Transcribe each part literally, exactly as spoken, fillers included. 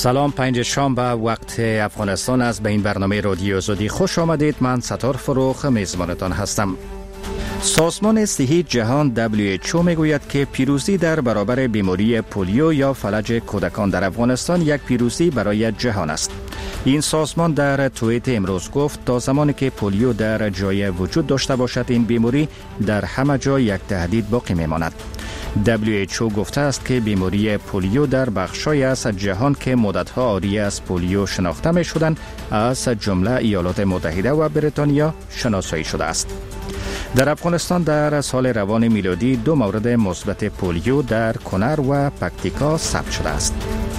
سلام، پنج شام به وقت افغانستان است. به این برنامه رادیو آزادی خوش آمدید. من ستار فروخ میزبانتان هستم. سازمان صحی جهان دبلیو اچ او میگوید که پیروزی در برابر بیماری پولیو یا فلج کودکان در افغانستان یک پیروزی برای جهان است. این سازمان در توییت امروز گفت تا زمانی که پولیو در جای وجود داشته باشد این بیماری در همه جا یک تهدید باقی میماند. دبلیو اچ او گفته است که بیماری پولیو در بخش‌های از جهان که مدت‌ها عاری از پولیو شناخته می‌شدند از جمله ایالات متحده و بریتانیا شناسایی شده است. در افغانستان در سال روان میلادی دو مورد مثبت پولیو در کنر و پکتیکا ثبت شده است.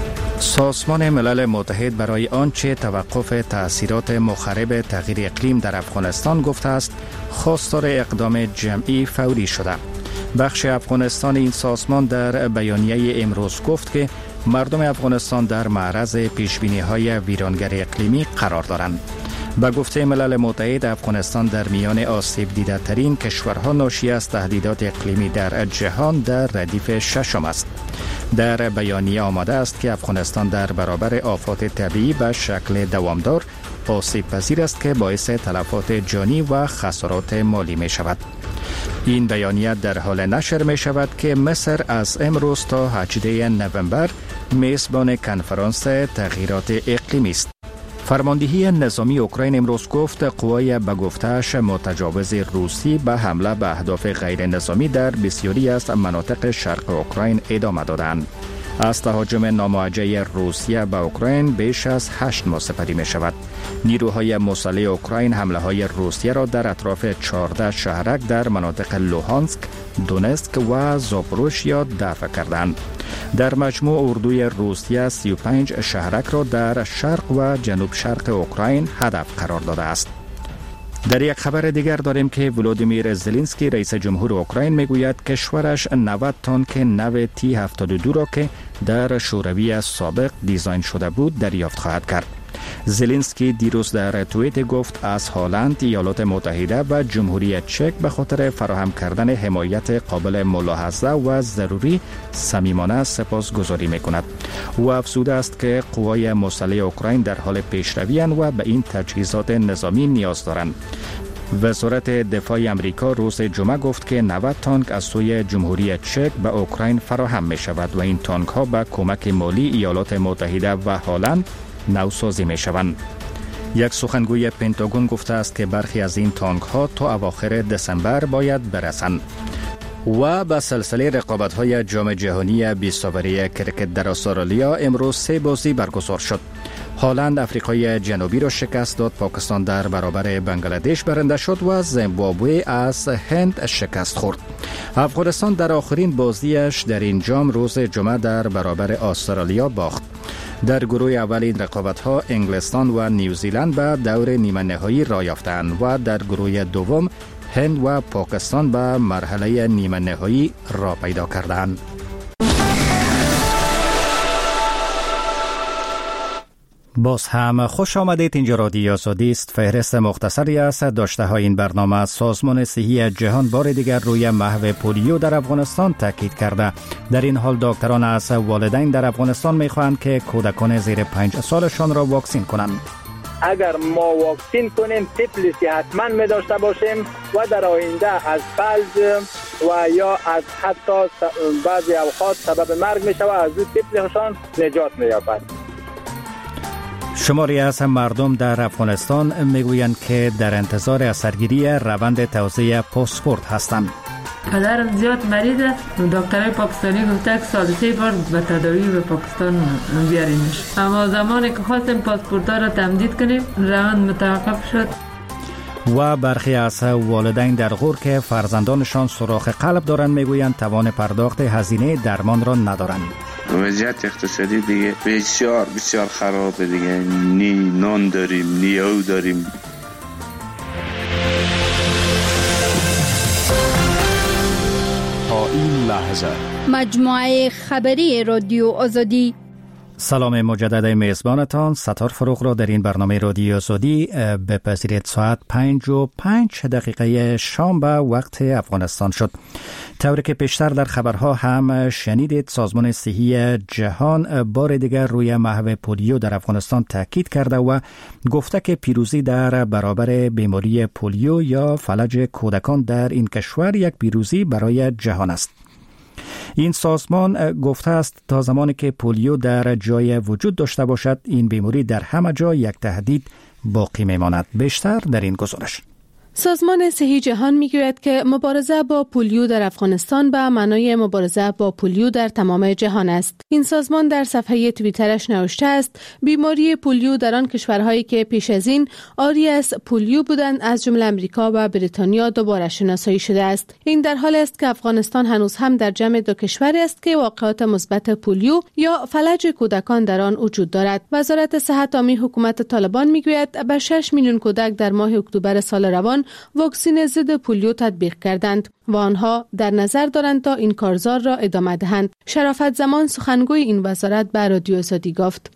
سازمان ملل متحد برای آنچه توقف تأثیرات مخرب تغییر اقلیم در افغانستان گفته است خواستار اقدام جمعی فوری شده. بخش افغانستان این سازمان در بیانیه امروز گفت که مردم افغانستان در معرض پیشبینی‌های ویرانگر اقلیمی قرار دارند. به گفته ملل متحد افغانستان در میان آسیب دیده ترین کشورها ناشی از تهدیدات اقلیمی در جهان در ردیف ششم است. در بیانیه آمده است که افغانستان در برابر آفات طبیعی به شکل دوامدار آسیب پذیر است که باعث تلفات جانی و خسارات مالی می شود. این بیانیه در حال نشر می شود که مصر از امروز تا هجدهم نوامبر میزبان کنفرانس تغییرات اقلیمی است. فرماندهی نظامی اوکراین امروز گفت قوای به گفته‌اش متجاوز روسی به حمله به اهداف غیر نظامی در بسیاری از مناطق شرق اوکراین ادامه دادند. از تهاجم ناموجه روسیه به اوکراین بیش از هشت ماه سپری می شود. نیروهای مسلح اوکراین حمله های روسیه را در اطراف چهارده شهرک در مناطق لوهانسک، دونتسک و زاپوروژیا دفع کردند. در مجموع اردوی روسیه سی و پنج شهرک را در شرق و جنوب شرق اوکراین هدف قرار داده است. در یک خبر دیگر داریم که ولودیمیر زلنسکی رئیس جمهور اوکراین میگوید کشورش نود تانک نو تی هفتاد و دو را که در شوروی سابق دیزاین شده بود دریافت خواهد کرد. زلنسکی دیروز در توییت گفت از هلند، ایالات متحده و جمهوری چک به خاطر فراهم کردن حمایت قابل ملاحظه و ضروری صمیمانه سپاسگزاری میکند. او افزوده است که قوای مسلح اوکراین در حال پیشروی اند و به این تجهیزات نظامی نیاز دارند. وزارت دفاع امریکا روز جمعه گفت که نود تانک از سوی جمهوری چک به اوکراین فراهم می شود و این تانک ها به کمک مالی ایالات متحده و هلند نوسازی می شوند. یک سخنگوی پنتاگون گفته است که برخی از این تانک ها تا اواخر دسامبر باید برسند. و به سلسله رقابت های جام جهانی بیست اوری کرکت در استرالیا امروز سه بازی برگزار شد. هلند افریقای جنوبی را شکست داد، پاکستان در برابر بنگلادش برنده شد و زیمبابوه از هند شکست خورد. افغانستان در آخرین بازیش در این جام روز جمعه در برابر استرالیا باخت. در گروه اول این رقابت‌ها انگلستان و نیوزیلند به دور نیمه نهایی راه یافتند و در گروه دوم هند و پاکستان به مرحله نیمه نهایی راه پیدا کردند. باز هم خوش آمدید. اینجا رادیو آزادی است. فهرست مختصری است داشته های این برنامه. سازمان صحی جهان بار دیگر روی محو پولیو در افغانستان تاکید کرده. در این حال دکتران از والدین در افغانستان میخواهند که کودکان زیر پنج سالشان را واکسین کنند. اگر ما واکسین کنیم تیفلیسی حتما می داشته باشیم و در آینده از فلج و یا از حتی بعضی اوقات سبب مرگ می شود، از این تیفلیشان نجات می یابد. شماری از مردم در افغانستان میگویند که در انتظار اثرگیری روند توزیع پاسپورت هستند. پدرم زیاد مریضه، دکترای پاکستانی گفته که سال سه بار به تداوی به پاکستان بیارینش، اما زمانی که خواستیم پاسپورت ها را تمدید کنیم روند متوقف شد. و برخی از والدین در غور که فرزندانشان سوراخ قلب دارند میگویند توان پرداخت هزینه درمان را ندارند. وضعیت اقتصادی دیگه بسیار بسیار خرابه دیگه، نی نان داریم نی او داریم. تا این لحظه مجموعه خبری رادیو آزادی سلام مجدد میزبانتان ستار فروغ را در این برنامه رادیو آزادی بپذیرید. ساعت پنج و پنج دقیقه شام به وقت افغانستان شد. طوری که پیشتر در خبرها هم شنیدید، سازمان صحی جهان بار دیگر روی محو پولیو در افغانستان تاکید کرده و گفته که پیروزی در برابر بیماری پولیو یا فلج کودکان در این کشور یک پیروزی برای جهان است. این سازمان گفته است تا زمانی که پولیو در جای وجود داشته باشد، این بیماری در همه جا یک تهدید باقی میماند. بیشتر در این گزارش. سازمان صحی جهان میگوید که مبارزه با پولیو در افغانستان به معنای مبارزه با پولیو در تمام جهان است. این سازمان در صفحه توییترش نوشته است: بیماری پولیو در آن کشورهایی که پیش از این عاری از پولیو بودند از جمله امریکا و بریتانیا دوباره شناسایی شده است. این در حالی است که افغانستان هنوز هم در جمع دو کشوری است که واقعات مثبت پولیو یا فلج کودکان در آن وجود دارد. وزارت صحت عامه حکومت طالبان میگوید به شش میلیون کودک در ماه اکتبر سال روان واکسن ضد پولیو تطبیق کردند و آنها در نظر دارند تا این کارزار را ادامه دهند. شرافت زمان سخنگوی این وزارت به رادیو آزادی گفت: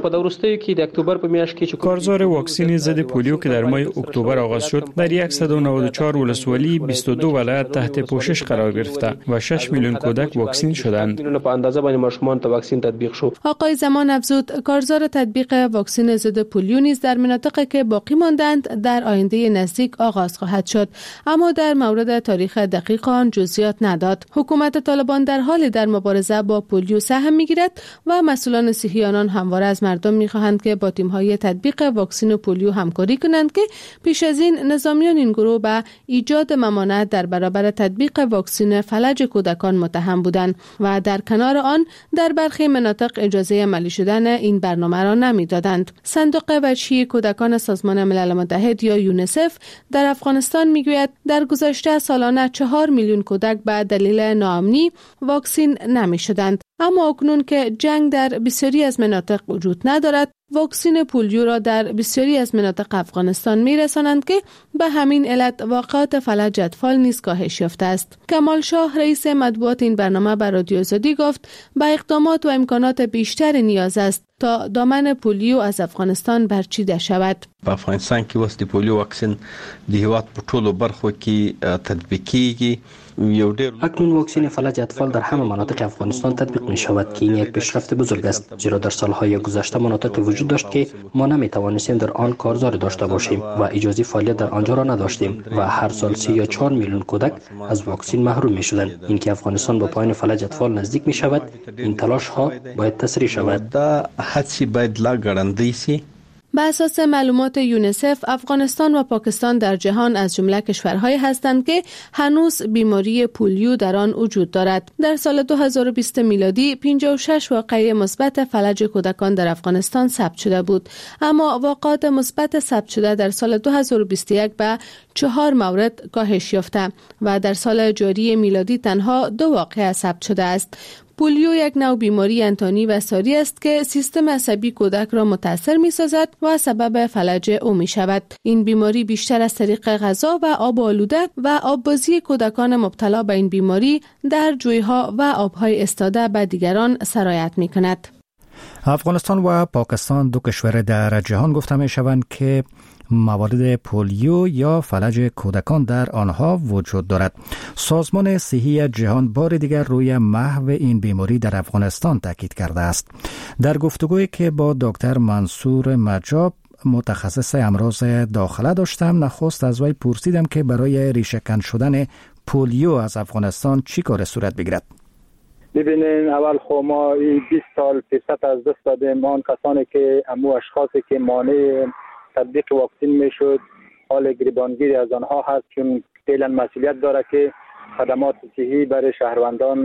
کارزار واکسن ضد پولیو که در ماه اکتبر آغاز شد در صد و نود و چهار ولسوالی بیست و دو ولایت تحت پوشش قرار گرفته و شش میلیون کودک واکسن شدند. آقای زمان افزود کارزار تطبیق واکسن ضد پولیو نیز در مناطقی که باقی ماندند در آینده نزدیک آغاز خواهد شد، اما در مورد تاریخ دقیق آن جزئیات نداد. حکومت طالبان در حال در مبارزه با پولیو سهم میگیرد و مسئولان صحی آنان همواره از مردم میخواهند که با تیم‌های تطبیق واکسن پولیو همکاری کنند که پیش از این نظامیان این گروه به ایجاد ممانعت در برابر تطبیق واکسن فلج کودکان متهم بودند و در کنار آن در برخی مناطق اجازه عملی شدن این برنامه را نمیدادند. صندوق بچگی کودکان سازمان ملل متحد یا یونیسف در افغانستان میگوید در گذشته سالانه چهار میلیون کودک به دلیل ناامنی واکسن نمی شدند، اما اکنون که جنگ در بسیاری از مناطق وجود ندارد، واکسن پولیو را در بسیاری از مناطق افغانستان می رسانند که به همین علت واقعات فلج اطفال نیز کاهش یافته است. کمال شاه رئیس مطبوعات این برنامه بر رادیو آزادی گفت به اقدامات و امکانات بیشتر نیاز است تا دامن پولیو از افغانستان برچیده شود. په افغانستان کې وس د پولیو واکسین د هیواد په ټولو برخو کې تطبیق کیږي. اکنون واکسن فلج اطفال در همه مناطق افغانستان تطبیق می شود که این یک پیشرفت بزرگ است، زیرا در سالهای گذشته مناطقی وجود داشت که ما نمی توانستیم در آن کارزار داشته باشیم و اجازه فعالیت در آنجا را نداشتیم و هر سال سه یا چهار میلیون کودک از واکسن محروم می شدند. اینکه افغانستان با پایان فلج اطفال نزدیک می شود، این تلاش ها باید تسریع شود. دا هڅې باید لا ګړندۍ سي. به اساس معلومات یونیسف، افغانستان و پاکستان در جهان از جمله کشورهایی هستند که هنوز بیماری پولیو در آن وجود دارد. در سال دو هزار و بیست میلادی پنجاه و شش واقعه مثبت فلج کودکان در افغانستان ثبت شده بود، اما واقعات مثبت ثبت شده در سال دو هزار و بیست و یک به چهار مورد کاهش یافته و در سال جاری میلادی تنها دو واقعه ثبت شده است. پولیو یک نوع بیماری انتانی و ساری است که سیستم عصبی کودک را متاثر می سازد و سبب فلج او می شود. این بیماری بیشتر از طریق غذا و آب آلوده و آببازی کودکان مبتلا به این بیماری در جویها و آبهای استاده به دیگران سرایت می کند. افغانستان و پاکستان دو کشور در جهان گفته می شوند که موارد پولیو یا فلج کودکان در آنها وجود دارد. سازمان صحی جهان بار دیگر روی محو این بیماری در افغانستان تاکید کرده است. در گفتگویی که با دکتر منصور مجاب متخصص امراض داخله داشتم، نخست از وی پرسیدم که برای ریشه‌کن شدن پولیو از افغانستان چی کار صورت بگیرد. ببینین، اول خو ما بیست سال فرصت از دست دادیم. آن کسانی که امو اشخاصی که مانع تطبیق واکسن میشد، حال گریبانگیری از آنها هست، چون فعلا مسئولیت داره که خدمات صحی برای شهروندان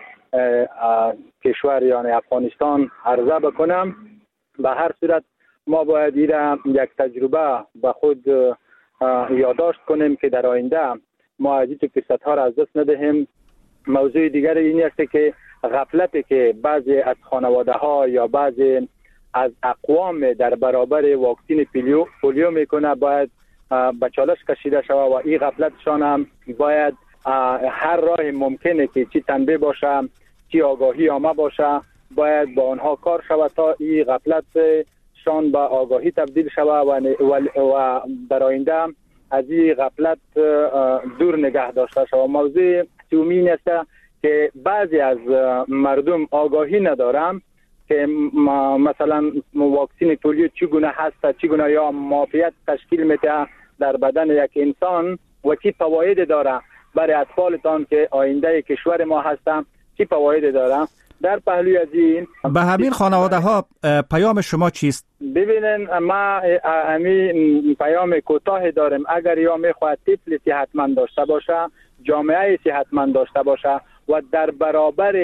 کشور یعنی افغانستان عرضه بکنم. به هر صورت ما باید ایره یک تجربه به خود یادداشت کنیم که در آینده ما از این فرصت ها را از دست ندهیم. موضوع دیگر این است که غفلتی که بعضی از خانواده ها یا بعضی از اقوام در برابر واکسن پولیو پولیو میکنه باید به چالش کشیده شود و این غفلتشان هم باید هر راه ممکنه که چی تنبیه باشه، چی آگاهی آمه باشه، باید با آنها کار شود تا این غفلت شان به آگاهی تبدیل شود و, و در آینده از این غفلت دور نگه داشته شود. موضوع دومی است که بعضی از مردم آگاهی ندارند که مثلا واکسن پولیو چگونه هست، چگونه یا معافیت تشکیل میده در بدن یک انسان و چی فواید داره برای اطفالتان که آینده کشور ما هستند، چی فواید داره. در پهلوی از این به همین خانواده ها پیام شما چیست؟ ببینن ما همین پیام کوتاه داریم. اگر یا میخواد طفل صحتمند داشته باشه، جامعه صحتمند داشته باشه و در برابر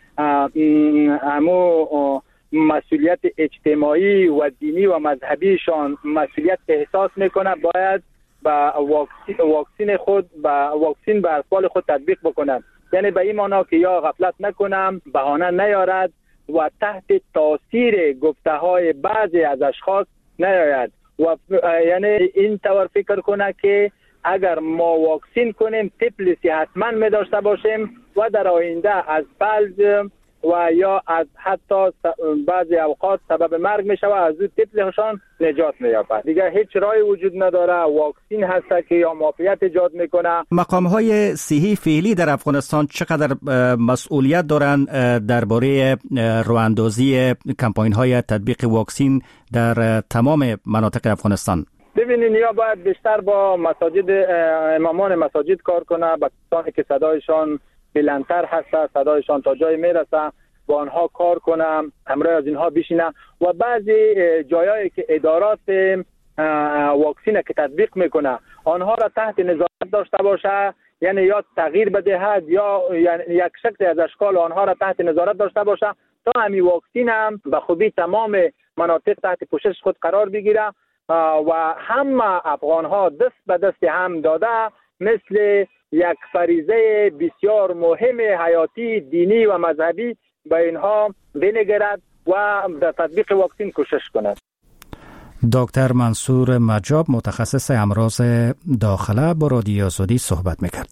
همو مسئولیت اجتماعی و دینی و مذهبیشان مسئولیت احساس میکنه، باید با واکسین خود با واکسین به اطفال خود تطبیق بکنند. یعنی به این معنا که یا غفلت نکنم، بهانه نیارد و تحت تاثیر گفته های بعضی از اشخاص نیاید و یعنی این طور فکر کنه که اگر ما واکسین کنیم طفل صحتمند می داشته باشیم و در آینده از فلج و یا از حتی بعضی اوقات سبب مرگ می شود، از اون طفلشان نجات می یابد. دیگه هیچ راهی وجود نداره. واکسین هست که یا معافیت ایجاد میکنه. مقام های صحی فعلی در افغانستان چقدر مسئولیت دارند درباره راهاندازی کمپاین های تطبیق واکسین در تمام مناطق افغانستان؟ ببینید یا باید بیشتر با مساجد، امامان مساجد کار کنه، با کسانی که صدایشان بلندتر هست، صدایشان تا جای میرسه، با آنها کار کنم، همراه از اینها بشینه و بعضی جایایی که ادارات واکسین که تطبیق میکنه آنها را تحت نظارت داشته باشه، یعنی یا تغییر بدهد یا یعنی یک شکل از اشکال آنها را تحت نظارت داشته باشه تا همین واکسین هم به خوبی تمام مناطق تحت پوشش خود قرار بگیره و همه افغان ها دست به دست هم داده مثل یک فریضه بسیار مهم حیاتی دینی و مذهبی به اینها بنگرد و در تطبیق واکسین کوشش کند. دکتر منصور مجاب متخصص امراض داخله با رادیو آزادی صحبت میکرد.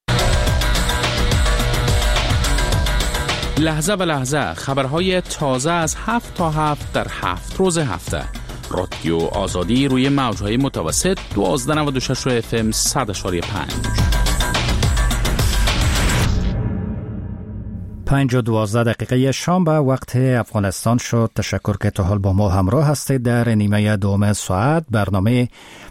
لحظه به لحظه خبرهای تازه از هفت تا هفت در هفت روز هفته. رادیو آزادی روی موجهای متوسط دوازده نود و شش اف ام صد و پنج. پنج و دوازده دقیقه شام به وقت افغانستان شد. تشکر که تا حال با ما همراه هستید. در نیمه دوم ساعت برنامه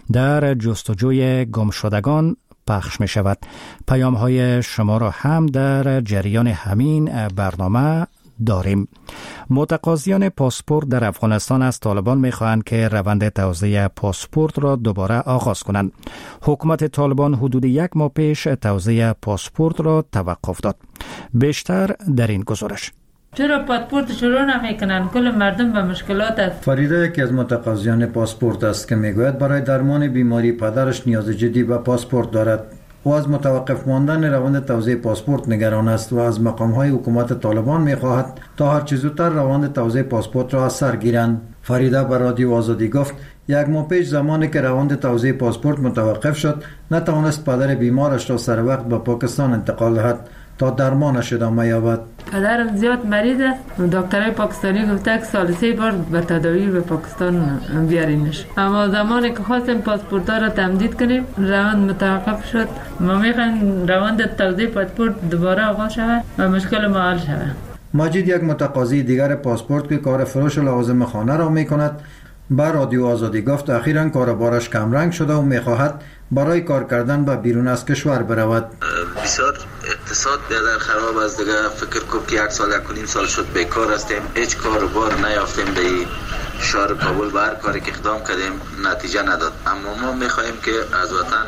در جستجوی گمشدگان پخش می شود. پیام های شما را هم در جریان همین برنامه داریم. متقاضیان پاسپورت در افغانستان از طالبان می خواهند که روند توزیع پاسپورت را دوباره آغاز کنند. حکومت طالبان حدود یک ماه پیش توزیع پاسپورت را توقف داد. بیشتر در این گزارش. چرا پاسپورت شروع نمیکنن؟ کل مردم به مشکلات است. فریده یکی از متقاضیان پاسپورت است که میگوید برای درمان بیماری پدرش نیاز جدی به پاسپورت دارد. او از متوقف ماندن روند توزیع پاسپورت نگران است و از مقام‌های حکومت طالبان می‌خواهد تا هر چه زودتر روند توزیع پاسپورت را از سر گیرند. فریده به رادیو آزادی گفت یک ماه پیش زمانی که روند توزیع پاسپورت متوقف شد نتوانست پدر بیمارش را سر وقت به پاکستان انتقال دهد تا درمانش ادامه یابد. پدرم زیاد مریض است. دکترای پاکستانی گفته که سال سه بار به تداوی به پاکستان بیارینش. اما زمانی که خواستیم پاسپورت را تمدید کنیم روند متوقف شد. ما میخوایم روند توزیع پاسپورت دوباره آغاز شود و مشکل ما حل شود. ماجد یک متقاضی دیگر پاسپورت که کار فروش لوازم خانه را میکند با رادیو آزادی گفت اخیراً کاروبارش کمرنگ شده و میخواهد برای کار کردن به بیرون از کشور برود. بسیار اقتصاد بیادر خراب است دیگه. فکر کنم که یک سال یک و نیم سال شد بیکار هستیم، هیچ کاروبار نیافتیم در شهر کابل. به هر کاری که اقدام کردیم نتیجه نداد. اما ما میخواهیم که از وطن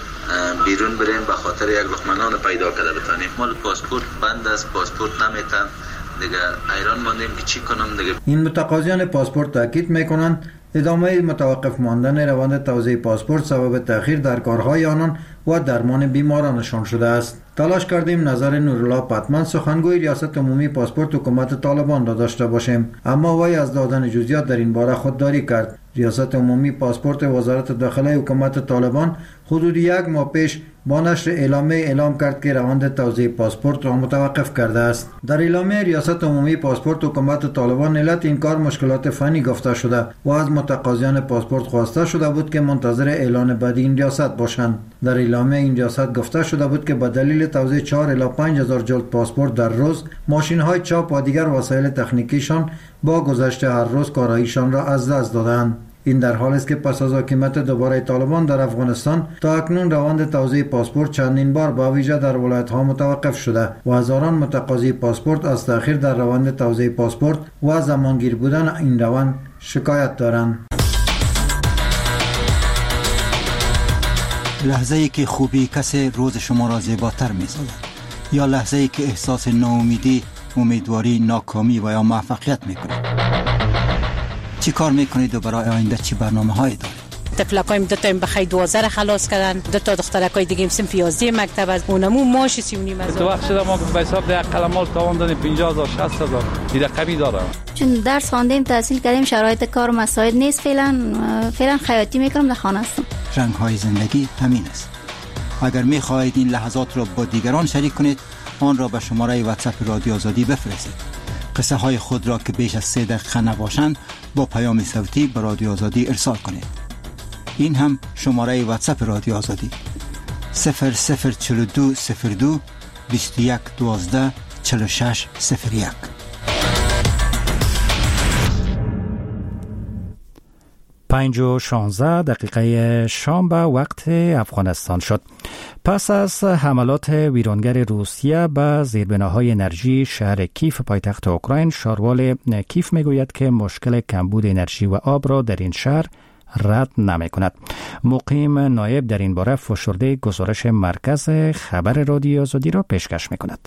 بیرون بریم به خاطر یک لقمه نان پیدا کرده بتانیم. مال پاسپورت بند است، پاسپورت نمیتن دیگه، حیران ماندیم که چی کنم دیگه. این متقاضیان پاسپورت تاکید میکنند ادامه متوقف ماندن روند توزیع پاسپورت سبب تأخیر در کارهای آنان و درمان بیمارانشان شده است. تلاش کردیم نظر نورالله پتمن سخنگوی ریاست عمومی پاسپورت حکومت طالبان را داشته باشیم، اما وی از دادن جزئیات در این باره خودداری کرد. ریاست عمومی پاسپورت وزارت داخله حکومت طالبان حدود یک ماه پیش با نشر اعلامیه اعلام کرد که روند توزیع پاسپورت را متوقف کرده است. در اعلامیه ریاست عمومی پاسپورت حکومت طالبان علت این کار مشکلات فنی گفته شده و از متقاضیان پاسپورت خواسته شده بود که منتظر اعلان بعدی این ریاست باشند. در اعلامیه این ریاست گفته شده بود که به دلیل توزیع چهار الی پنج هزار جلد پاسپورت در روز، ماشین‌های چاپ و دیگر وسایل تکنیکیشان با گذشت هر روز کاراییشان را از دست دادند. این در حالی است که پس از حکومت دوباره طالبان در افغانستان تا اکنون روند توزیع پاسپورت چندین بار با ویژه در ولایت‌ها متوقف شده و هزاران متقاضی پاسپورت از تأخیر در روند توزیع پاسپورت و زمانگیر بودن این روند شکایت دارند. لحظه‌ای که خوبی کسی روز شما را زیباتر می‌سازد یا لحظه‌ای که احساس ناامیدی، امیدواری، ناکامی و یا موفقیت می‌کنید. چی کار میکنید و برای آینده چی برنامه هایی دارید؟ تفلکایم دو تا بخیر دوازده خلاص کردن، دو تا دخترکای دیگه صنف یازده مکتب از اونمو ماش سی و نیم هزار. تو وقت شده ما به حساب ده قلمال تاوان دادیم پنجاه هزار شصت هزار این رقمی داره. چون درس خواندیم تحصیل کردیم شرایط کار مساعد نیست، فعلا فعلا خیاطی میکنم در خانه هستم. رنگ های زندگی همین است. اگر میخواهید این لحظات را با دیگران شریک کنید، آن را به شماره واتساپ رادیو آزادی بفرستید. قصه های خود را که بیش از سه دقیقه نباشند با پیام صوتی به رادیو آزادی ارسال کنید. این هم شماره واتساپ رادیو آزادی صفر صفر چهل و دو صفر دو بیست و یک دوازده چهل و شش صفر یک. پنج و شانزده دقیقه شام به وقت افغانستان شد. پس از حملات ویرانگر روسیه به زیربناهای انرژی شهر کیف پایتخت اوکراین، شاروال کیف میگوید که مشکل کمبود انرژی و آب را در این شهر رد نمی کند. مقیم نایب در این باره فشرده گزارش مرکز خبر رادیو آزادی را پیشکش می کند.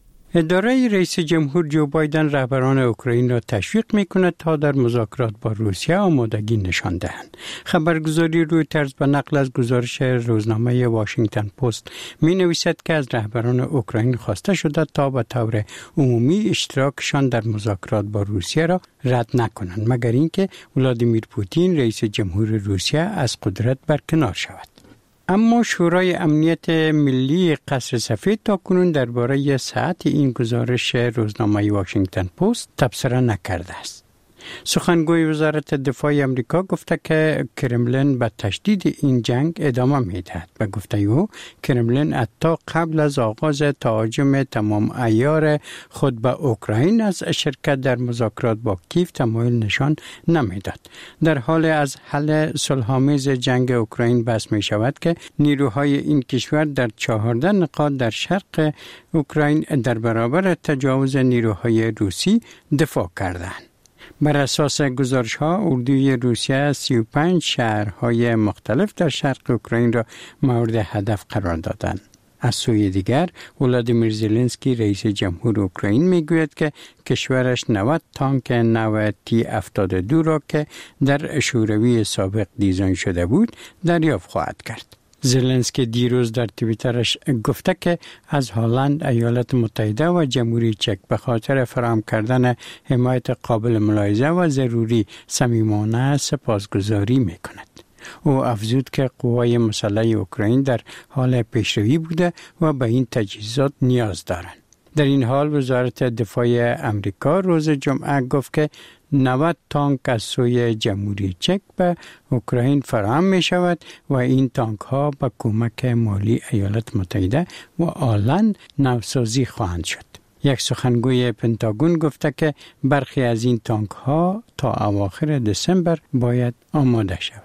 اداره رئیس جمهور جو بایدن رهبران اوکراین را تشویق می‌کند تا در مذاکرات با روسیه آمادگی نشان دهند. خبرگزاری رویترز به نقل از گزارش روزنامه واشنگتن پست می‌نویسد که از رهبران اوکراین خواسته شده تا به طور عمومی اشتراکشان در مذاکرات با روسیه را رد نکنند، مگر اینکه ولادیمیر پوتین رئیس جمهور روسیه از قدرت برکنار شود. اما شورای امنیت ملی قصر سفید تا کنون درباره صحت این گزارش روزنامه واشنگتن پست تبصره نکرده است. سخنگوی وزارت دفاع امریکا گفته که کرملین به تشدید این جنگ ادامه می‌دهد. به گفته او کرملین حتی قبل از آغاز تهاجم تمام عیار خود به اوکراین از شرکت در مذاکرات با کیف تمایل نشان نمیداد. در حال از حل صلح‌آمیز جنگ اوکراین بحث می شود که نیروهای این کشور در چهارده نقاط در شرق اوکراین در برابر تجاوز نیروهای روسی دفاع کردند. بر اساس گزارش ها اردوی روسیه سی و پنج شهرهای مختلف در شرق اوکراین را مورد هدف قرار دادند. از سوی دیگر ولادیمیر زلنسکی رئیس جمهور اوکراین میگوید که کشورش نود تانک نو تی هفتاد و دو را که در شوروی سابق دیزاین شده بود دریافت خواهد کرد. زلنسکی دیروز در توییترش گفته که از هلند، ایالات متحده و جمهوری چک به خاطر فراهم کردن حمایت قابل ملاحظه و ضروری صمیمانه سپاسگزاری می‌کند. او افزود که قوای مسلح اوکراین در حال پیشروی بوده و به این تجهیزات نیاز دارند. در این حال وزارت دفاع امریکا روز جمعه گفت که نود تانک از سوی جمهوری چک به اوکراین فراهم می شود و این تانک ها با کمک مالی ایالات متحده و هلند نوسازی خواهند شد. یک سخنگوی پنتاگون گفته که برخی از این تانک ها تا اواخر دسامبر باید آماده شود.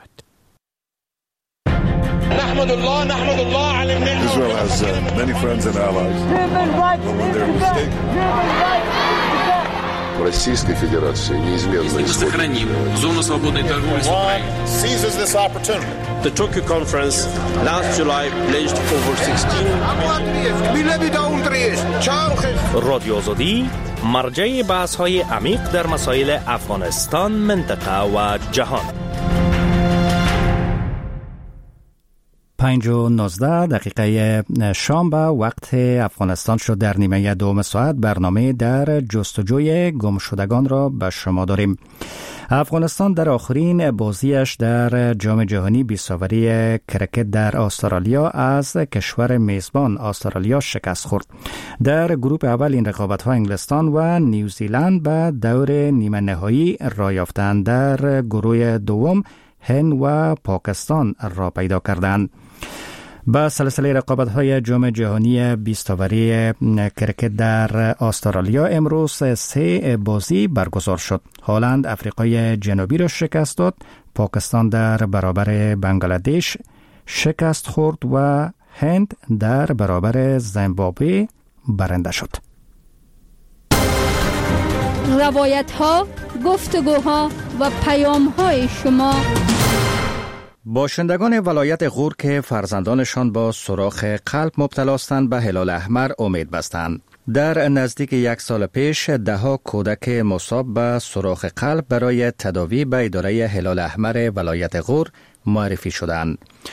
نحمد الله نحمد الله على النعمة. Israel has uh, many friends and allies. When they're mistaken. Российской Федерации неизменно сохраним зону свободной торговли с Украиной. Seizes this opportunity. The Tokyo conference last July pledged over sixteen. رادیو آزادی مرجع بحث‌های عمیق در مسائل افغانستان، منطقه و جهان. پنج و نوزده دقیقه شام به وقت افغانستان شد. در نیمه دوم ساعت برنامه در جستجوی گمشدگان را به شما داریم. افغانستان در آخرین بازیش در جام جهانی بیست اوری کرکت در استرالیا از کشور میزبان استرالیا شکست خورد. در گروه اول این رقابت‌ها انگلستان و نیوزیلند به دور نیمه نهایی راه یافتند. در گروه دوم هند و پاکستان را پیدا کردند. با سلسله رقابت‌های جام جهانی بیست اوری کرکت در استرالیا امروز سه بازی برگزار شد. هلند افریقای جنوبی را شکست داد، پاکستان در برابر بنگلادش شکست خورد و هند در برابر زیمبابوه برنده شد. روایت‌ها، گفتگوها و پیام‌های شما. باشندگان ولایت غور که فرزندانشان با سوراخ قلب مبتلا هستند به هلال احمر امید بستند. در نزدیک یک سال پیش ده‌ها کودک مصاب به سوراخ قلب برای تداوی به اداره هلال احمر ولایت غور معرفی شدند.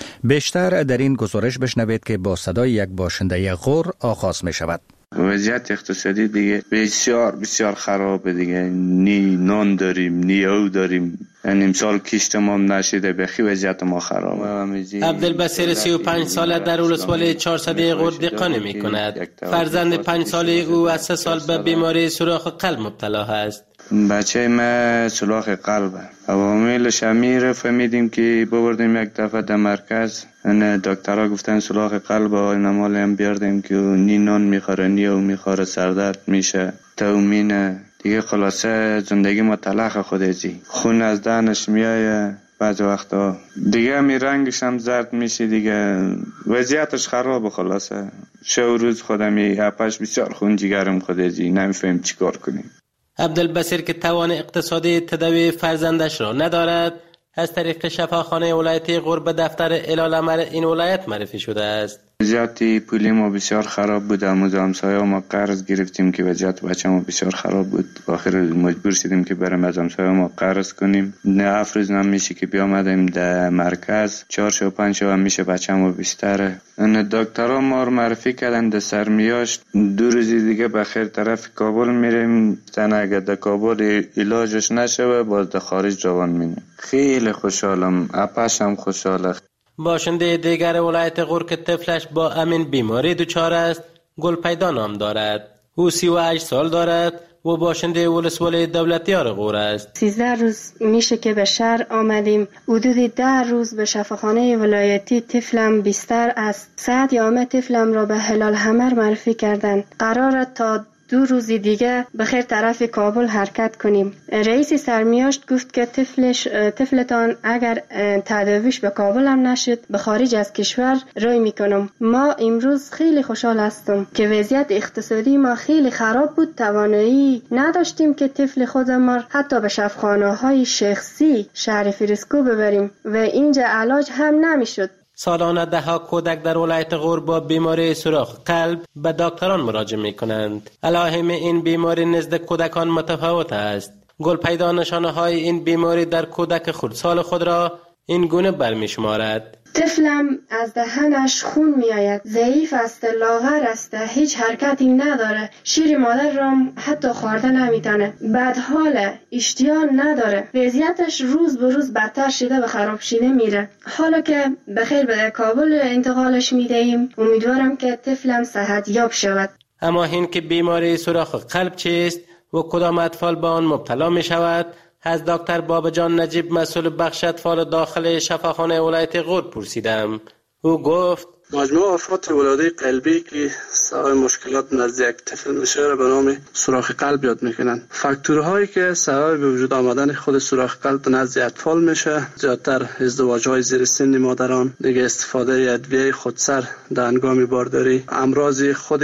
بیشتر در این گزارش بشنوید که با صدای یک باشنده غور آغاز می شود. وضعیت اقتصادی دیگه بسیار بسیار خرابه دیگه. نی نان داریم، نی او داریم. یعنی امسال کشت ما نشده، بخی وضعیت ما خرابه. عبدالبصیر سی و پنج ساله در ولسوالی چهارصد غور دقانی می کند. فرزند پنج ساله او از سه سال به بیماری سوراخ قلب مبتلا است. بچه ما سوراخ قلبه. عواملش امیر فهمیدیم که ببردیم یک دفعه در مرکز. ان دکترها گفتن سوراخ قلب و نمال هم بیاردیم که نی نان میخوره، نی او میخوره، سردرد میشه، تومینه. دیگه خلاصه زندگی ما تلخ خودزی. خون از دهنش میایه بعض وقتا. دیگه می رنگش هم زرد میشه دیگه. وضعیتش خرابه خلاصه. شو روز خودمی اپش بسیار خون جگرم خودزی. نمیفهم چیکار کنیم. عبدالبصیر که توان اقتصادی تداوی فرزندش را ندارد، از طریق شفاخانه ولایت غور به دفتر هلال احمر این ولایت معرفی شده است. وضعیت پولی ما بسیار خراب بود. امروز همسایه ما قرض گرفتیم که وضعیت بچه ما بسیار خراب بود. آخر مجبور شدیم که بریم از همسایه ما قرض کنیم. نه افروز نمیشه که بیامدیم در مرکز. چهار شو پنج شو هم میشه بچه ما بیشتره. ان دکترها ما رو معرفی کردن در سرمیاشت. دو روز دیگه بخیر طرف کابل میریم. تن اگه در کابل علاجش نشه باز در خارج روان مینیم. خیلی خوشحالم. اپش هم خوشحاله. باشنده دیگر ولایت غور که طفلش با امین بیماری دچار است، گلپیدا نام دارد. او سی و هشت سال دارد و باشنده ولسوالی دولتیار غور است. سیزده روز میشه که به شهر آمدیم. حدود ده روز به شفاخانه ولایتی طفلم بیستر است. ساعت یامه طفلم را به هلال احمر معرفی کردند. قراره تا دو روز دیگه بخیر طرف کابل حرکت کنیم. رئیس سرمیاشت گفت که طفلش طفلتان اگر تداویش به کابل هم نشد به خارج از کشور روی میکنم. ما امروز خیلی خوشحال هستم که وضعیت اقتصادی ما خیلی خراب بود. توانایی نداشتیم که طفل خودمان حتی به شفاخانه های شخصی شهر فریسکو ببریم و اینجا علاج هم نمیشد. سالانه ده ها کودک در ولایت غور با بیماری سوراخ قلب به دکتران مراجعه می کنند. علائم این بیماری نزد کودکان متفاوت است. گل پیدا نشانه های این بیماری در کودک خردسال خود را این گونه برمی شمارد. طفلم از دهنش خون می آید. ضعیف است، لاغر است، هیچ حرکتی نداره. شیر مادر را حتی خورده نمیتونه. بدحاله، اشتها نداره. وضعیتش روز به روز بدتر شده و خراب شده میره. حالا که بخیر به کابل انتقالش میدهیم، امیدوارم که طفلم صحت یاب شود. اما این که بیماری سوراخ قلب چیست و کدام اطفال به آن مبتلا می شود، از دکتر بابجان نجیب مسئول بخش اطفال داخل شفاخانه ولایت غور پرسیدم. او گفت مجموع آفات ولادت قلبی که سبب مشکلات نزد یک طفل میشه را به نام سوراخ قلب یاد میکنن. فاکتورهایی که سبب به وجود آمدن خود سوراخ قلب نزد اطفال میشه زیادتر ازدواج‌های زیر سن مادران، دیگه استفاده ادویه خودسر در هنگام بارداری، امراض خود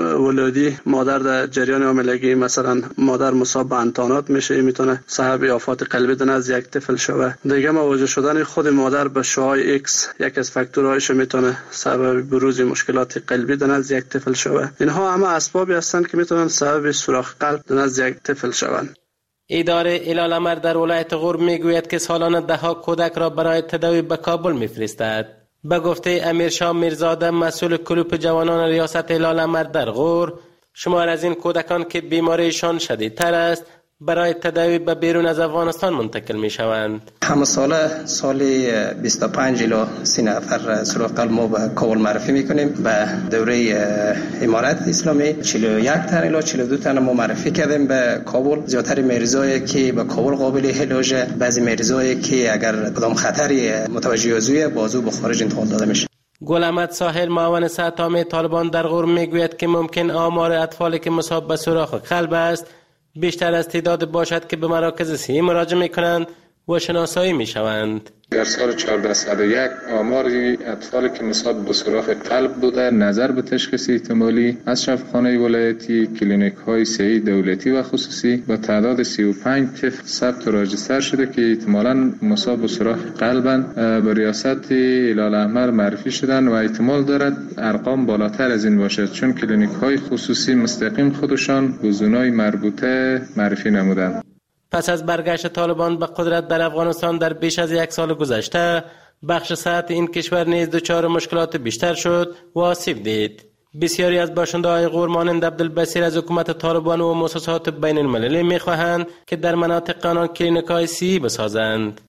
ولادی مادر در جریان حاملگی، مثلا مادر مصاب به انتانات میشه، میتونه سبب آفات قلبی نزد یک طفل شوه. دیگه مواجه شدن خود مادر به شعاع ایکس یک از فاکتورهایش میتونه سبب بروز مشکلات قلبی در نزد یک طفل شوه. اینها همه اسبابی هستند که میتونن سبب سوراخ قلب در نزد یک طفل شوند. اداره هلال احمر در ولایت غور میگوید که سالانه ده ها کودک را برای تداوی به کابل میفرستد. به گفته امیرشاه میرزاده مسئول کلوپ جوانان ریاست هلال احمر در غور، شمار از این کودکان که بیماریشان شدیدتر است برای تداوی به بیرون از افغانستان منتقل می شوند. همه ساله سالی بیست و پنج الی سی نفر سوراخ قلب ما به کابل معرفی میکنیم. به دوره امارت اسلامی چهل و یک تن الی چهل و دو تن ما معرفی کردیم به کابل. زیادتر مریضایی که به کابل قابل علاج، بعضی مریضایی که اگر کدام خطری متوجه ازوی بازو به خارج انتقال داده میشه. گل احمد ساحل معاون صحت عامه طالبان در غور میگوید که ممکن آمار اطفالی که مصاب به سوراخ قلب است بیشتر از تعداد باشد که به مراکز صحی مراجعه میکنند و شناسایی میشوند. در سال چهارده صد و یک آمار اطفال که مصاب به سوراخ قلب بوده نظر به تشخیص احتمالی از شفاخانه ولایتی، کلینیک های صحی دولتی و خصوصی با تعداد سی و پنج طفل ثبت و راجستر شده که احتمالاً مصاب به سوراخ قلبند به ریاست هلال احمر معرفی شدن و احتمال دارد ارقام بالاتر از این باشد، چون کلینیک های خصوصی مستقیم خودشان گزینه‌های مربوطه معرفی نمودند. پس از برگشت طالبان به قدرت در افغانستان در بیش از یک سال گذشته، بخش صحت این کشور نیز دچار مشکلات بیشتر شد و آسیب دید. بسیاری از باشنده‌های غور مانند عبدالبصیر از حکومت طالبان و مؤسسات بین المللی می‌خواهند که در مناطق آنان کلینیک‌های صحی بسازند.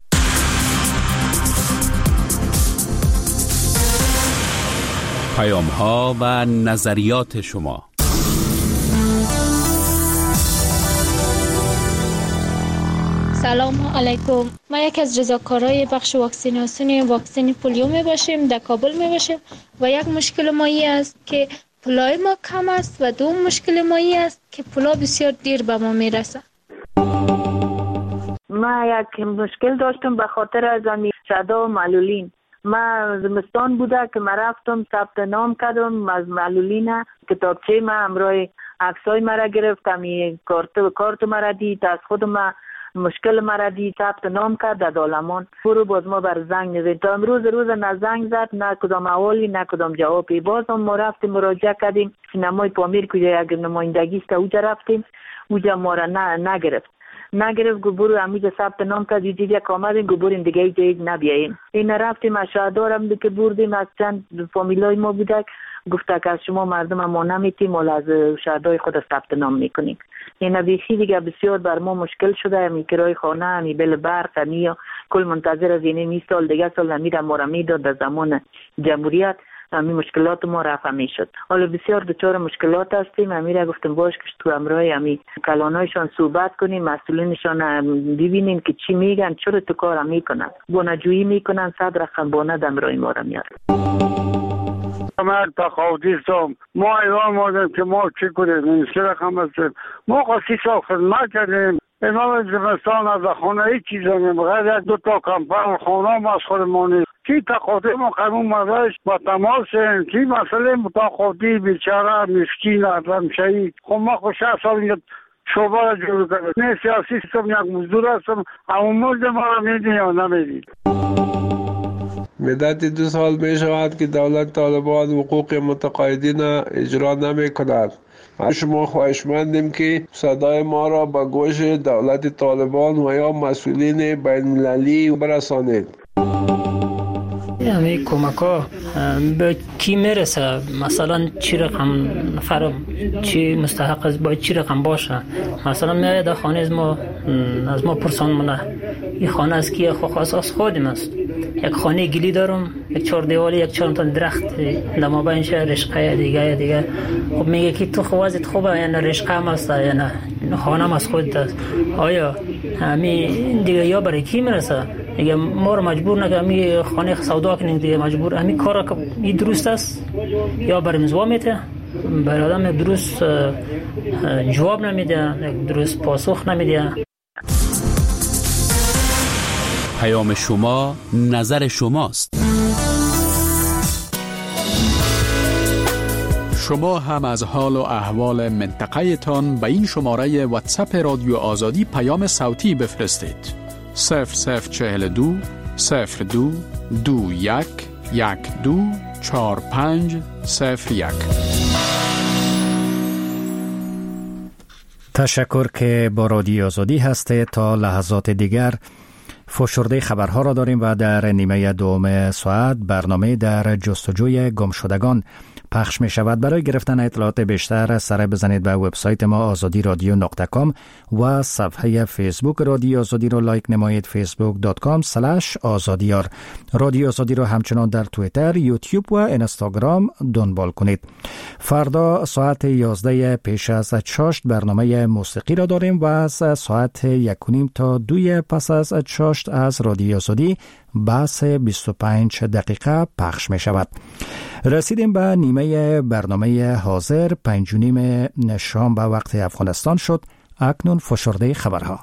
پیام‌ها و نظریات شما. سلام علیکم. ما یک از رضاکارای بخش واکسیناسیون واکسن پولیو می باشیم، در کابل می باشیم و یک مشکل ما این است که پولای ما کم است و دوم مشکل ما این است که پولا بسیار دیر به ما می رسه. ما یک مشکل داشتم به خاطر از شدا و معلولین. ما زمستان بوده که ما رفتم ثبت نام کردم از معلولین، کتابچه ما همراه عکسای مرا گرفت، کمی کارت کارت مرا دید، از خود ما مشکل مرا دید، ثبت نام کرد در دالمان. برو باز ما بر زنگ نزد، تا امروز روز نه زنگ زد نه کدام احوالی نه کدام جوابی. باز هم ما رفتیم مراجعه کردیم سینمای پامیر کجا یک نمایندگی است اوجا رفتیم، اوجا ما را نه نگرفت نگرفت گو برو امیجا ثبت نام کرد، دیدی یک آمدیم گو برین دیگه جایی نبیاییم. این رفتیم از شهردارم که بردیم، از چند فامیلای ما بودک گفته که از شما مردم ما نمیتیم ولی از شهردار خود ثبت نام میکنیم. این بیخی دیگه بسیار بر ما مشکل شده، همی کرای خانه، همی بل برق، همی کل منتظر از اینه می سال دیگه سال نمیره ما را میداد در زمان جمهوریت، همی مشکلات ما رفع میشد. حالا بسیار دچار مشکلات هستیم، همی را گفتم باش که تو امرای همی کلانایشان صحبت کنیم، مسئولینشان ببینیم که چی میگن، چرا تو کار میکنن، بانجویی میکنن، صد رقم بانه دمرای ما را میارن. من تقاضیستم ما ایوان مادم که ما چی کنیم، این سه رقم هستیم، ما خواهی سال خدمت کردیم، امام زمستان از خانه هیچ چیز نمیم، غیر یک دو تا کمپر خانه هم از خودمانی کی تقاضی ما قانون مدرش با تماس این کی مسئله متقاضی بیچاره مسکین ادم شهید. خب ما خود شهر سال اینجا شعبه را جور کردیم، نه سیاسی هستم یک مزدور هستم، اما مزد ما را میدین یا نمیدین. مدت دو سال می شود که دولت طالبان حقوق متقاعدین اجرا نمی کند. شما خواهشمندیم که صدای ما را به گوش دولت طالبان و یا مسئولین بین المللی برسانید. همه کمک ها به کی میرسه؟ مثلا چی رقم نفر چی مستحق است، باید چی رقم باشه؟ مثلا میاید در خانه از ما از ما پرسان مونه این خانه از کی؟ خو خاص خودم است. یک خانه گلی دارم، یک چهار دیوالی، یک چهار تا درخت در مابین شهر رشقه دیگه دیگه. خب میگه که تو خوازت خوبه یا نه رشقه هم است یا نه خانه هم از خودت است. آیا همین دیگه یا برای کی میرسه؟ دیگه ما رو مجبور نگه می خانه سودا کنیم دیگه، مجبور همین کار که این درست است یا بر امضا میته، برای آدم درست جواب نمیده، درست پاسخ نمیده. پیام شما نظر شماست. شما هم از حال و احوال منطقه تان به این شماره واتساپ رادیو آزادی پیام صوتی بفرستید. صفر صفر چهل دو صفر دو دو یک یک دو چهار پنج صفر یک. تشکر که با رادیو آزادی هسته. تا لحظات دیگر فشرده خبرها را داریم و در نیمه دوم ساعت برنامه در جستجوی گمشدگان پخش می شود. برای گرفتن اطلاعات بیشتر سر بزنید به وبسایت ما آزادی رادیو نقطه کام و صفحه فیسبوک رادیو آزادی رو لایک نمایید فیسبوک دات کام اسلش آزادیار. رادیو آزادی رو همچنان در توییتر، یوتیوب و اینستاگرام دنبال کنید. فردا ساعت یازده پیش از چاشت برنامه موسیقی را داریم و از ساعت یک و نیم تا دوی پس از چاشت از رادیو آزادی بحث بیست و پنج دقیقه پخش می شود. رسیدیم به نیمه برنامه حاضر. پنج و نیم شام به وقت افغانستان شد. اکنون فشرده خبرها.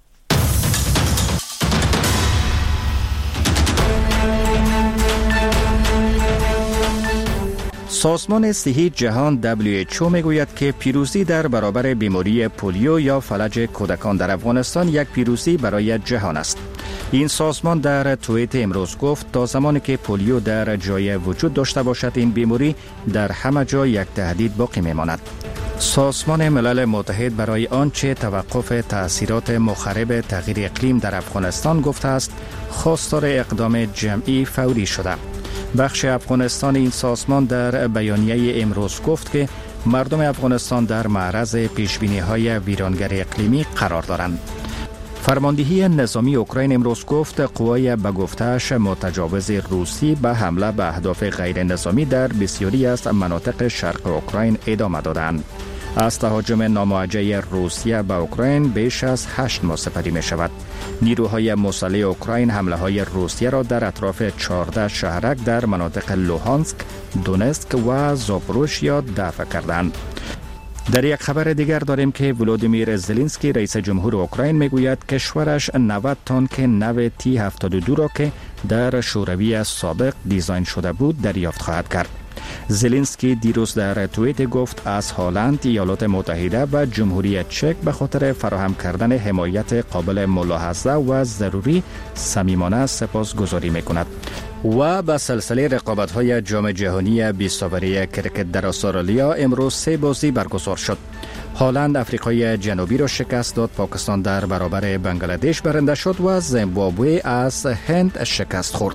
سازمان صحی جهان دبلیو اچ او میگوید که پیروزی در برابر بیماری پولیو یا فلج کودکان در افغانستان یک پیروزی برای جهان است. این سازمان در توییت امروز گفت تا زمانی که پولیو در جای وجود داشته باشد این بیماری در همه جا یک تهدید باقی میماند. سازمان ملل متحد برای آنچه توقف تأثیرات مخرب تغییر اقلیم در افغانستان گفته است خواستار اقدام جمعی فوری شده. بخش افغانستان این سازمان در بیانیه امروز گفت که مردم افغانستان در معرض پیشبینی‌های ویرانگری اقلیمی قرار دارند. فرماندهی نظامی اوکراین امروز گفت قوای به گفته‌اش متجاوز روسی به حمله به اهداف غیر نظامی در بسیاری از مناطق شرق اوکراین ادامه دادند. از تهاجم ناموجه روسیه به اوکراین بیش از هشت ماه سپری می شود. نیروهای مسلح اوکراین حمله های روسیه را در اطراف چهارده شهرک در مناطق لوهانسک، دونتسک و زاپوروژیا دفع کردند. در یک خبر دیگر داریم که ولودیمیر زلنسکی رئیس جمهور اوکراین میگوید کشورش نود تانک نو تی هفتاد و دو را که در شوروی سابق دیزاین شده بود دریافت خواهد کرد. زلنسکی دیروز در توییت گفت از هلند، ایالات متحده و جمهوری چک به خاطر فراهم کردن حمایت قابل ملاحظه و ضروری صمیمانه سپاسگزاری میکند. و به سلسله رقابت‌های جام جهانی بیست اوری کرکت در استرالیا امروز سه بازی برگزار شد. هلند افریقای جنوبی را شکست داد، پاکستان در برابر بنگلادش برنده شد و زیمبابوه از هند شکست خورد.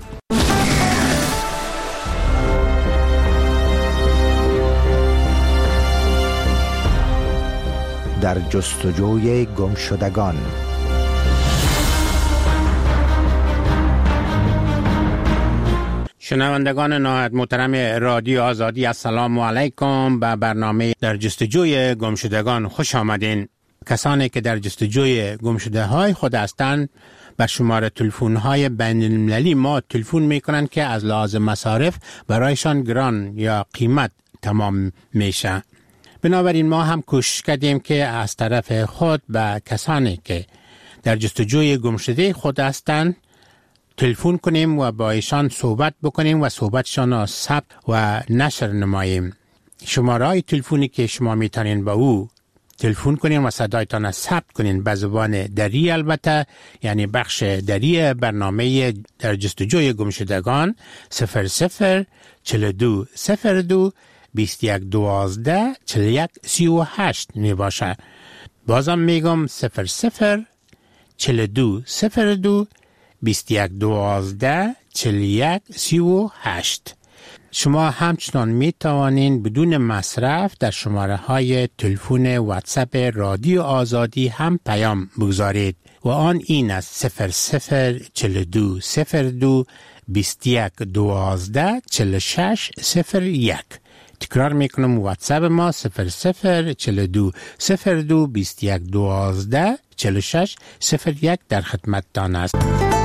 در جستجوی گمشدگان. شنوندگان نهایت محترم رادیو آزادی، السلام علیکم. به برنامه در جستجوی گمشدگان خوش آمدین. کسانی که در جستجوی گمشده های خود هستند به شماره تلفن های بین المللی ما تلفن می کنند که از لحاظ مصارف برایشان گران یا قیمت تمام میشه. بنابراین ما هم کوشش کردیم که از طرف خود به کسانی که در جستجوی گمشده خود هستند تلفن کنیم و با ایشان صحبت بکنیم و صحبتشان را ثبت و نشر نماییم. شماره های تلفنی که شما میتونین با او تلفن کنین و صدایتان را ثبت کنین به زبان دری، البته یعنی بخش دری برنامه در جستجوی گمشدگان صفر صفر چهل و دو صفر دو بیست و یک دوازده چهل و یک سی و هشت می باشه. بازم میگم صفر صفر چهل و دو صفر دو بیست و یک دوازده چهل و یک سی و هشت. شما همچنان می توانین بدون مصرف در شماره های تلفن واتساپ رادیو آزادی هم پیام بگذارید و آن این است صفر صفر چهل و دو صفر دو بیست و یک دوازده چهل و شش صفر یک. تکرار میکنم واتساپ ما صفر صفر چهل و دو صفر دو بیست و یک دوازده چهل و شش صفر یک در خدمتتان است.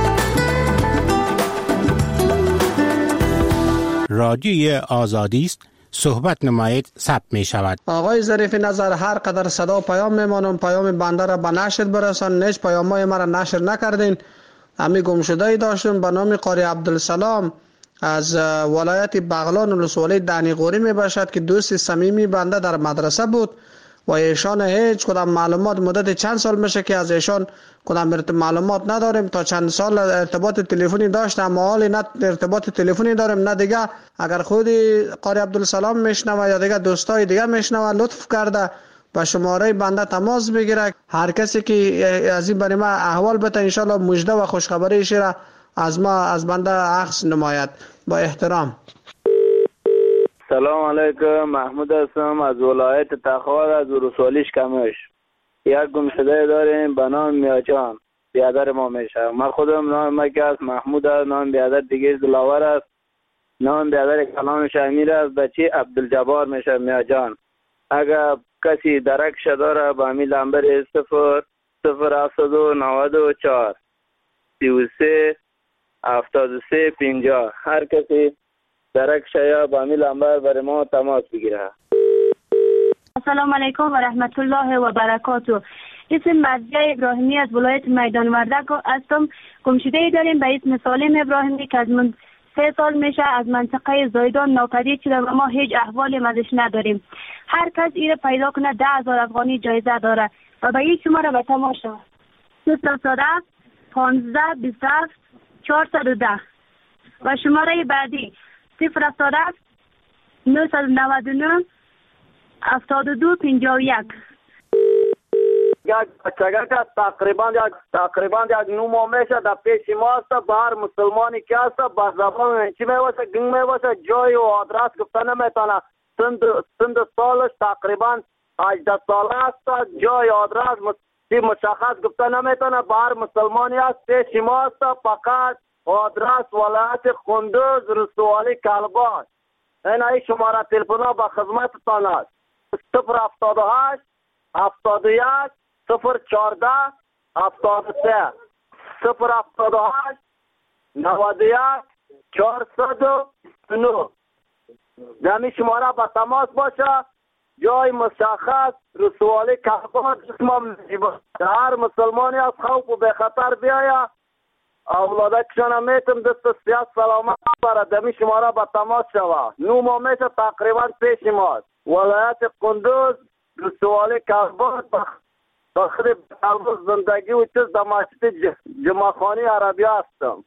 رادیوی آزادی است، صحبت نمایید، ثبت می شود. آقای ظریف نظر، هر قدر صدا و پیام میمانم، پیام بنده را به نشر برسان. نیز پیامای مرا نشر نکردین. امی گمشده‌ای داشتیم به نام قاری عبدالسلام از ولایت بغلان ولسوالی دانی غوری می باشد که دوست صمیمی بنده در مدرسه بود و ایشان هیچ کدام معلومات مدت چند سال میشه که از ایشان کدام معلومات نداریم. تا چند سال ارتباط تلفنی داشتم اما حالی نه ارتباط تلفنی داریم نه دیگه. اگر خودی قاری عبدالسلام میشنوه یا دیگه دوستای دیگه میشنوه لطف کرده با شماره بنده تماس بگیره. هر کسی که از این برای ما احوال بده ان شاء الله مژده و خوشخبری شیره از ما از بنده عکس نماید. با احترام. سلام علیکم، محمود هستم از ولایت تخار از ولسوالی کمش. یک گمشده داریم به نام میاجان، بیادر ما میشه. من خودم نام مکه است، محمود است. نام بیادر دیگه دلاور است. نام بیادر کلامش امیر است. بچه عبدالجبار میشه میاجان. اگر کسی درکش داره به همین لنبر صفر صفر هفتاد و نود و چهار سی و سه هفتاد و سه پنجاه، هر کسی درکش یا به همین لنبر برای ما تماس بگیره. السلام علیکم و رحمت الله و برکاته. اسم مرضیه ابراهیمی از ولایت میدان وردک هستم. گمشده ای داریم به اسم سالم ابراهیمی که از من سه سال میشه از منطقه زایدان ناپدید شده و ما هیچ احوالی ازش نداریم. هر کس ایره پیدا کنه ده هزار افغانی جایزه داره و به این شماره به تماس شود صفر صد پانزده بیست و هفت چهارصد و ده و شماره بعدی صفر صد نهصد و نود و نه هفتاد و دو پنجاه و یک. یک بچگه که تقریبا یک تقریبا یک نو ماه میشه در پیش ما است. به هر مسلمانی که است به زبان چی میواسه گنگ میواسه جای و آدرس گفته نمیتونه. سند سند سالش تقریبا هجده ساله است. جای آدرس مشخص گفته نمیتونه. به هر مسلمانی است پیش ما است. فقط آدرس ولایت کندوز رسوالی کلباش. این ای شماره تلفن به خدمتتان است. صفر هفتاد و هشت هفتاد و یک صفر چهارده هفتاد و سه صفر هفتاد و هشت نود و یک چهارصد و نه. دمی شماره به تماس باشه. جای مشخص رسوالی کلباش. هر مسلمانی از خوف و به خطر بیاید اولادکشان هم میتم دست سیاست سلامت برد. دمی شماره به تماس شود. نو ما میشه تقریبا پیش ماست. ولایت کندوز رسوالی کلباش داخل کلباش زندگی و چیز در مسجد جمعخانی عربی هستم.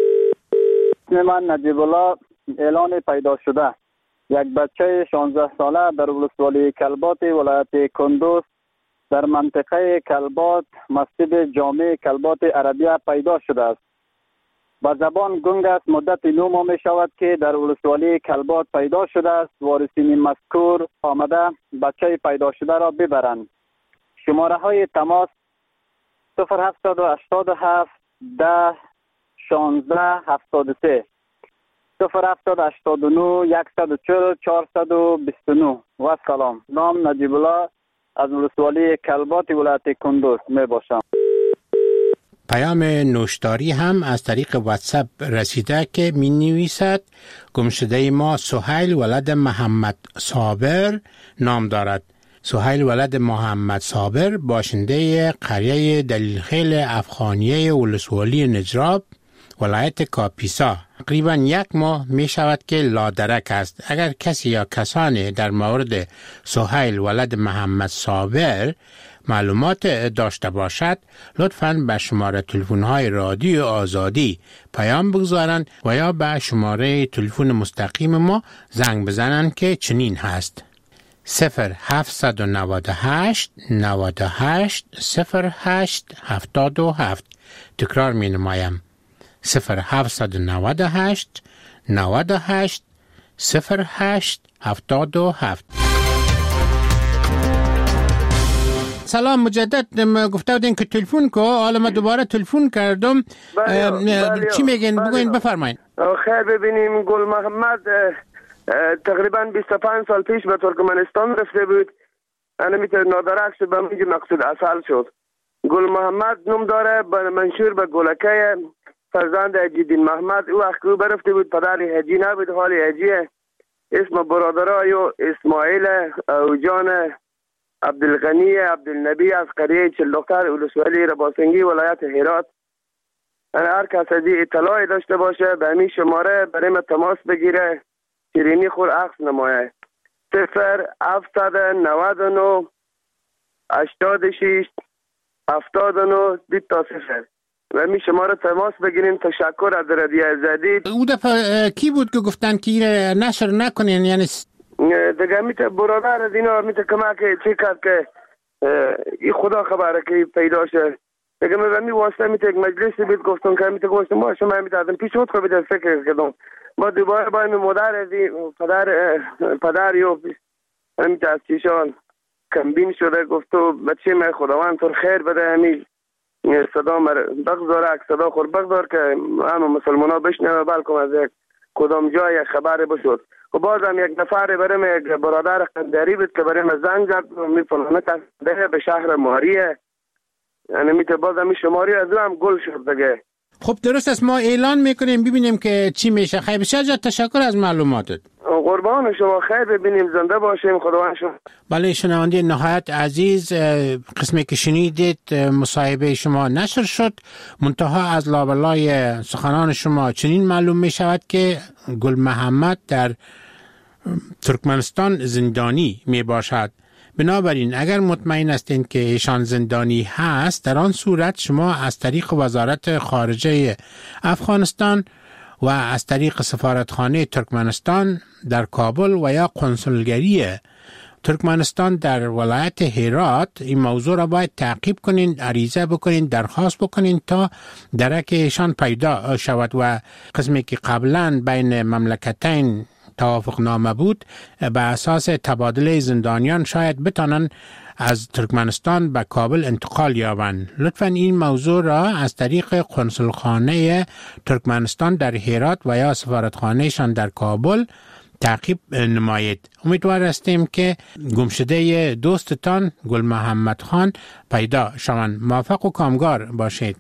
من نجیب الله اعلان پیدا شده. یک بچه شانزده ساله در ولسوالی کلبات ولایت کندوز در منطقه کلبات مسجد جامع کلبات عربی پیدا شده است. با زبان گنگ است. مدت نو ماه می شود که در ولسوالی کلبات پیدا شده است. وارثین مذکور آمده بچه پیدا شده را ببرند. شماره های تماس صفر هفتصد و هشتاد و هفت ده شانزده هفتاد و سه صفر هفتصد و هشتاد و نه صد و چهل چهارصد و بیست و نه. و سلام. نام نجیب الله از ولسوالی کلبات ولایت کندوز می باشم. پیام نوشتاری هم از طریق واتساپ رسیده که می نویسد گمشده ما سهیل ولد محمد صابر نام دارد. سهیل ولد محمد صابر باشنده قریه دلیلخیل افغانیه ولسوالی نجراب ولایت کاپیسا تقریبا یک ماه می شود که لادرک است. اگر کسی یا کسانی در مورد سهیل ولد محمد صابر معلومات داشته باشد لطفاً به شماره تلفن های رادیو آزادی پیام بگذارند و یا به شماره تلفن مستقیم ما زنگ بزنند که چنین هست: صفر هفتصد و نود و هشت نود و هشت صفر هشت هفتاد و هفت. تکرار می نمایم: صفر هفتصد و نود و هشت نود و هشت صفر هشت هفتاد و هفت. سلام مجدد. گفته بودین که تلفن کو، حالا من دوباره تلفن کردم. بله، بله. چی میگین؟ بگوین، بفرمایید. خیر، ببینیم گل محمد تقریبا بیست و پنج سال پیش به ترکمنستان رفته بود. انا میتونه نادرک شد، به میگه مقصود اصل شد. گل محمد نام داره، منشور به گلکه فرزند حجیدین محمد. او وقت او برفته بود، پدر حجی نبود، حال حجیه. اسم برادرای اسماعیل اوجان عبدالغنی عبدالنبی از قریه چلدختر ولسوالی رباسنگی ولایت هرات. هر کس از اطلاعی داشته باشه به همین شماره برای ما تماس بگیره، شیرینی خور عکس نمایه. صفر هفتصد و نود و نه هشتاد و شش هفتاد و نه بیست تا صفر. و همین شماره تماس بگیرین. تشکر از رادیو آزادی. او دفعه کی بود که گفتن که این نشر نکنین؟ یعنی دیگه میته برادر از اینا میته کمک چی کرد که ای خدا خبره که پیدا شه. دیگه من می واسطه می یک مجلس بیت گفتم که می تو گفتم ما شما می دادم پیش خود خود فکر کردم با دوباره با این مادر از پدر پدر یو می از چیشان کمبین شده گفتو بچه من خداوند تو خیر بده همی صدا مر بگذار صدا خور بگذار که همه مسلمان ها بشنوه بلکه از یک کدام جای خبر بشد و بازم یک نفر برام یک برادر قندری بود که برام زنگ زد می فلانه تصده به شهر ماریه یعنی می بازم می شماری از هم گل شد دیگه. خب درست است ما اعلان میکنیم ببینیم که چی میشه. خیلی بسیار جا تشکر از معلوماتت. قربان شما خیر ببینیم زنده باشیم خداوند شما. بله شنونده نهایت عزیز قسمی که شنیدید مصاحبه شما نشر شد منتها از لابلای سخنان شما چنین معلوم می شود که گل محمد در ترکمنستان زندانی می باشد. بنابراین اگر مطمئن هستین که ایشان زندانی هست در آن صورت شما از طریق وزارت خارجه افغانستان و از طریق سفارتخانه ترکمنستان در کابل و یا قنسولگری ترکمنستان در ولایت هرات این موضوع را باید تعقیب کنین، عریضه بکنین، درخواست بکنین تا درک ایشان پیدا شود و قسمی که قبلا بین مملکتین توافق نامه بود به اساس تبادله زندانیان شاید بتانن از ترکمنستان به کابل انتقال یابند. لطفاً این موضوع را از طریق قنسولخانه ترکمنستان در هرات و یا سفارتخانهشان در کابل تعقیب نمایید. امیدوار هستیم که گمشده دوستتان گل محمد خان پیدا شوند. موفق و کامگار باشید.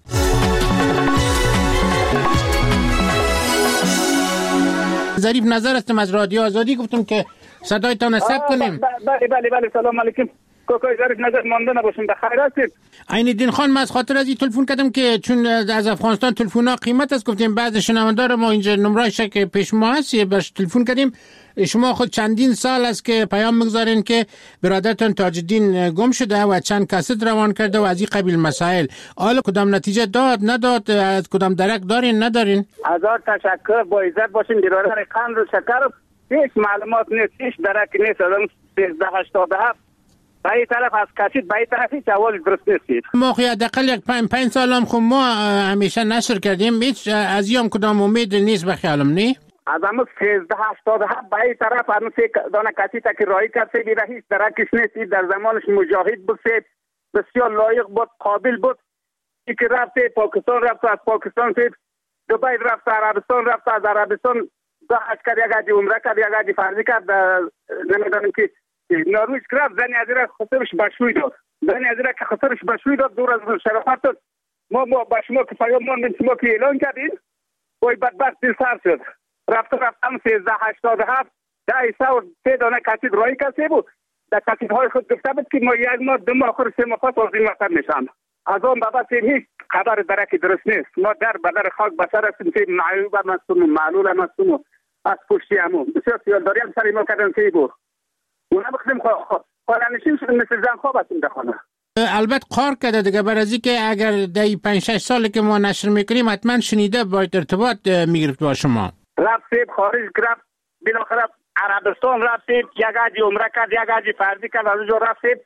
ظریف نظر هستم از رادیو آزادی گفتم که صدایتان ثبت کنیم. بله بله بله سلام علیکم. کوکای ظریف نظر مانده نباشیم بخیر هستید. عین الدین خان من از خاطر از این تلفن کردم که چون از افغانستان تلفن‌ها قیمت است گفتیم بعض شنوندار ما اینجا نمره‌اش که پیش ما هست باش تلفن کردیم. شما خود چندین سال است که پیام میگذارین که برادرتون تاج‌الدین گم شده و چند کاست روان کرده و از این قبیل مسائل. حالا کدام نتیجه داد نداد از کدام درک دارین ندارین؟ هزار تشکر با عزت باشین برادر قند و شکر هیچ معلومات نیست هیچ درک نیست آدم سیزده هشتاد و هفت به این طرف از کشید به این طرف هیچ اول درست نیستید. ما خیلی حداقل یک پنج پنج سال هم خب ما همیشه نشر کردیم هیچ از یام کدام امید نیست به خیالم نی؟ از همون سیزده هشتاد و هفت به این طرف همون سی دانه کشید که رایی کرد سی بیره هیچ درکش نیستید. در زمانش مجاهد بود سی بسیار لایق بود قابل بود ای که رفت پاکستان رفت از پاکستان سی دبی رفت عربستان رفت از عربستان دا حج کرد یک حج عمره کرد یک حج فرضی کرد نمیدانم که نروژ کرد زنی از را خسرش بشوی داد زنی از را که خسرش بشوی داد دور از شرافت داد ما ما با شما که پیام ماندیم شما که اعلان کردین وای بدبخت دل سر شد رفت رفتم سیزده هشتاد و هفت ده ایسا و سه دانه کسید رایی کسی بود در کسیدهای خود گفته بود که ما یک ماه دو ماه آخر سه ماه پس از این وطن میشم از آن بابا سیم هیچ خبر درکی درست نیست. ما در بدر خاک بسر هستیم که معیوب هم هستیم و معلول هم هستیم و از پشتی همون بسیار سیالداری هم سری ما کردن که بود اونا بخشیم خاننشین شدیم مثل زن خواب هستیم در خانه. البته قار کرده دیگه برازی که اگر دی پنج شش سالی که ما نشر میکنیم حتما شنیده باید ارتباط میگرفت با شما. رفت سیب خارج رفت بالاخره عربستان رفت سیب یک حج عمره کرد یک حج فرضی کرد از اونجا رفت سیب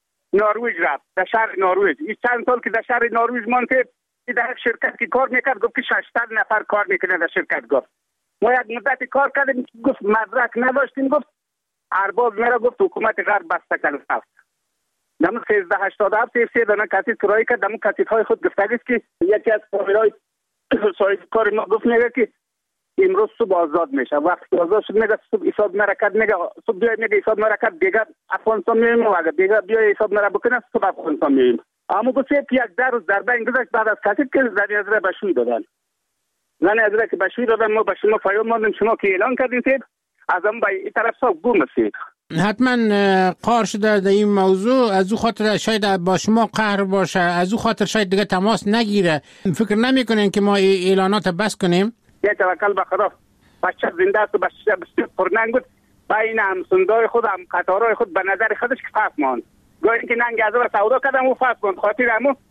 نروژ رفت در شهر نروژ. این چند سال که در شهر نروژ ماند در شرکت که کار میکرد گفت که ششصد نفر کار میکنه در شرکت. گفت ما یک مدت کار کردیم گفت مدرک نداشتیم گفت ارباب میرا گفت حکومت غرب بسته کرد رفت. دم سیزده هشتاد و هفت سه دانه کسید کرایه کرد دم کسیدهای خود گفته است که یکی از کامیرای صاحب کار ما گفت میگه که امروز صبح آزاد میشه وقتی آزاد شد میگه صبح حساب مرکت میگه صبح بیای میگه حساب مرکت دیگه افغانستان میایم و اگه دیگه بیای حساب مرا بکنه صبح افغانستان میایم. اما گفت یک در روز ضربه گذاشت بعد از کسید که زنی از را بشوی دادن زنی از را که بشوی دادن ما به شما پیام ماندیم شما که اعلان کردین سید از هم به این طرف سا گم هستید. حتما قار شده در این موضوع از او خاطر شاید با شما قهر باشه از او خاطر شاید دیگه تماس نگیره. فکر نمی کنین که ما اعلانات بس کنیم؟ یه توکل به خدا بچه زنده است و بچه بسیار پرننگ بود بین همسندای خود هم قطارهای خود به نظر خودش که فرق ماند گاهی که ننگ از را سودا کردم و فرق ماند خاطر همون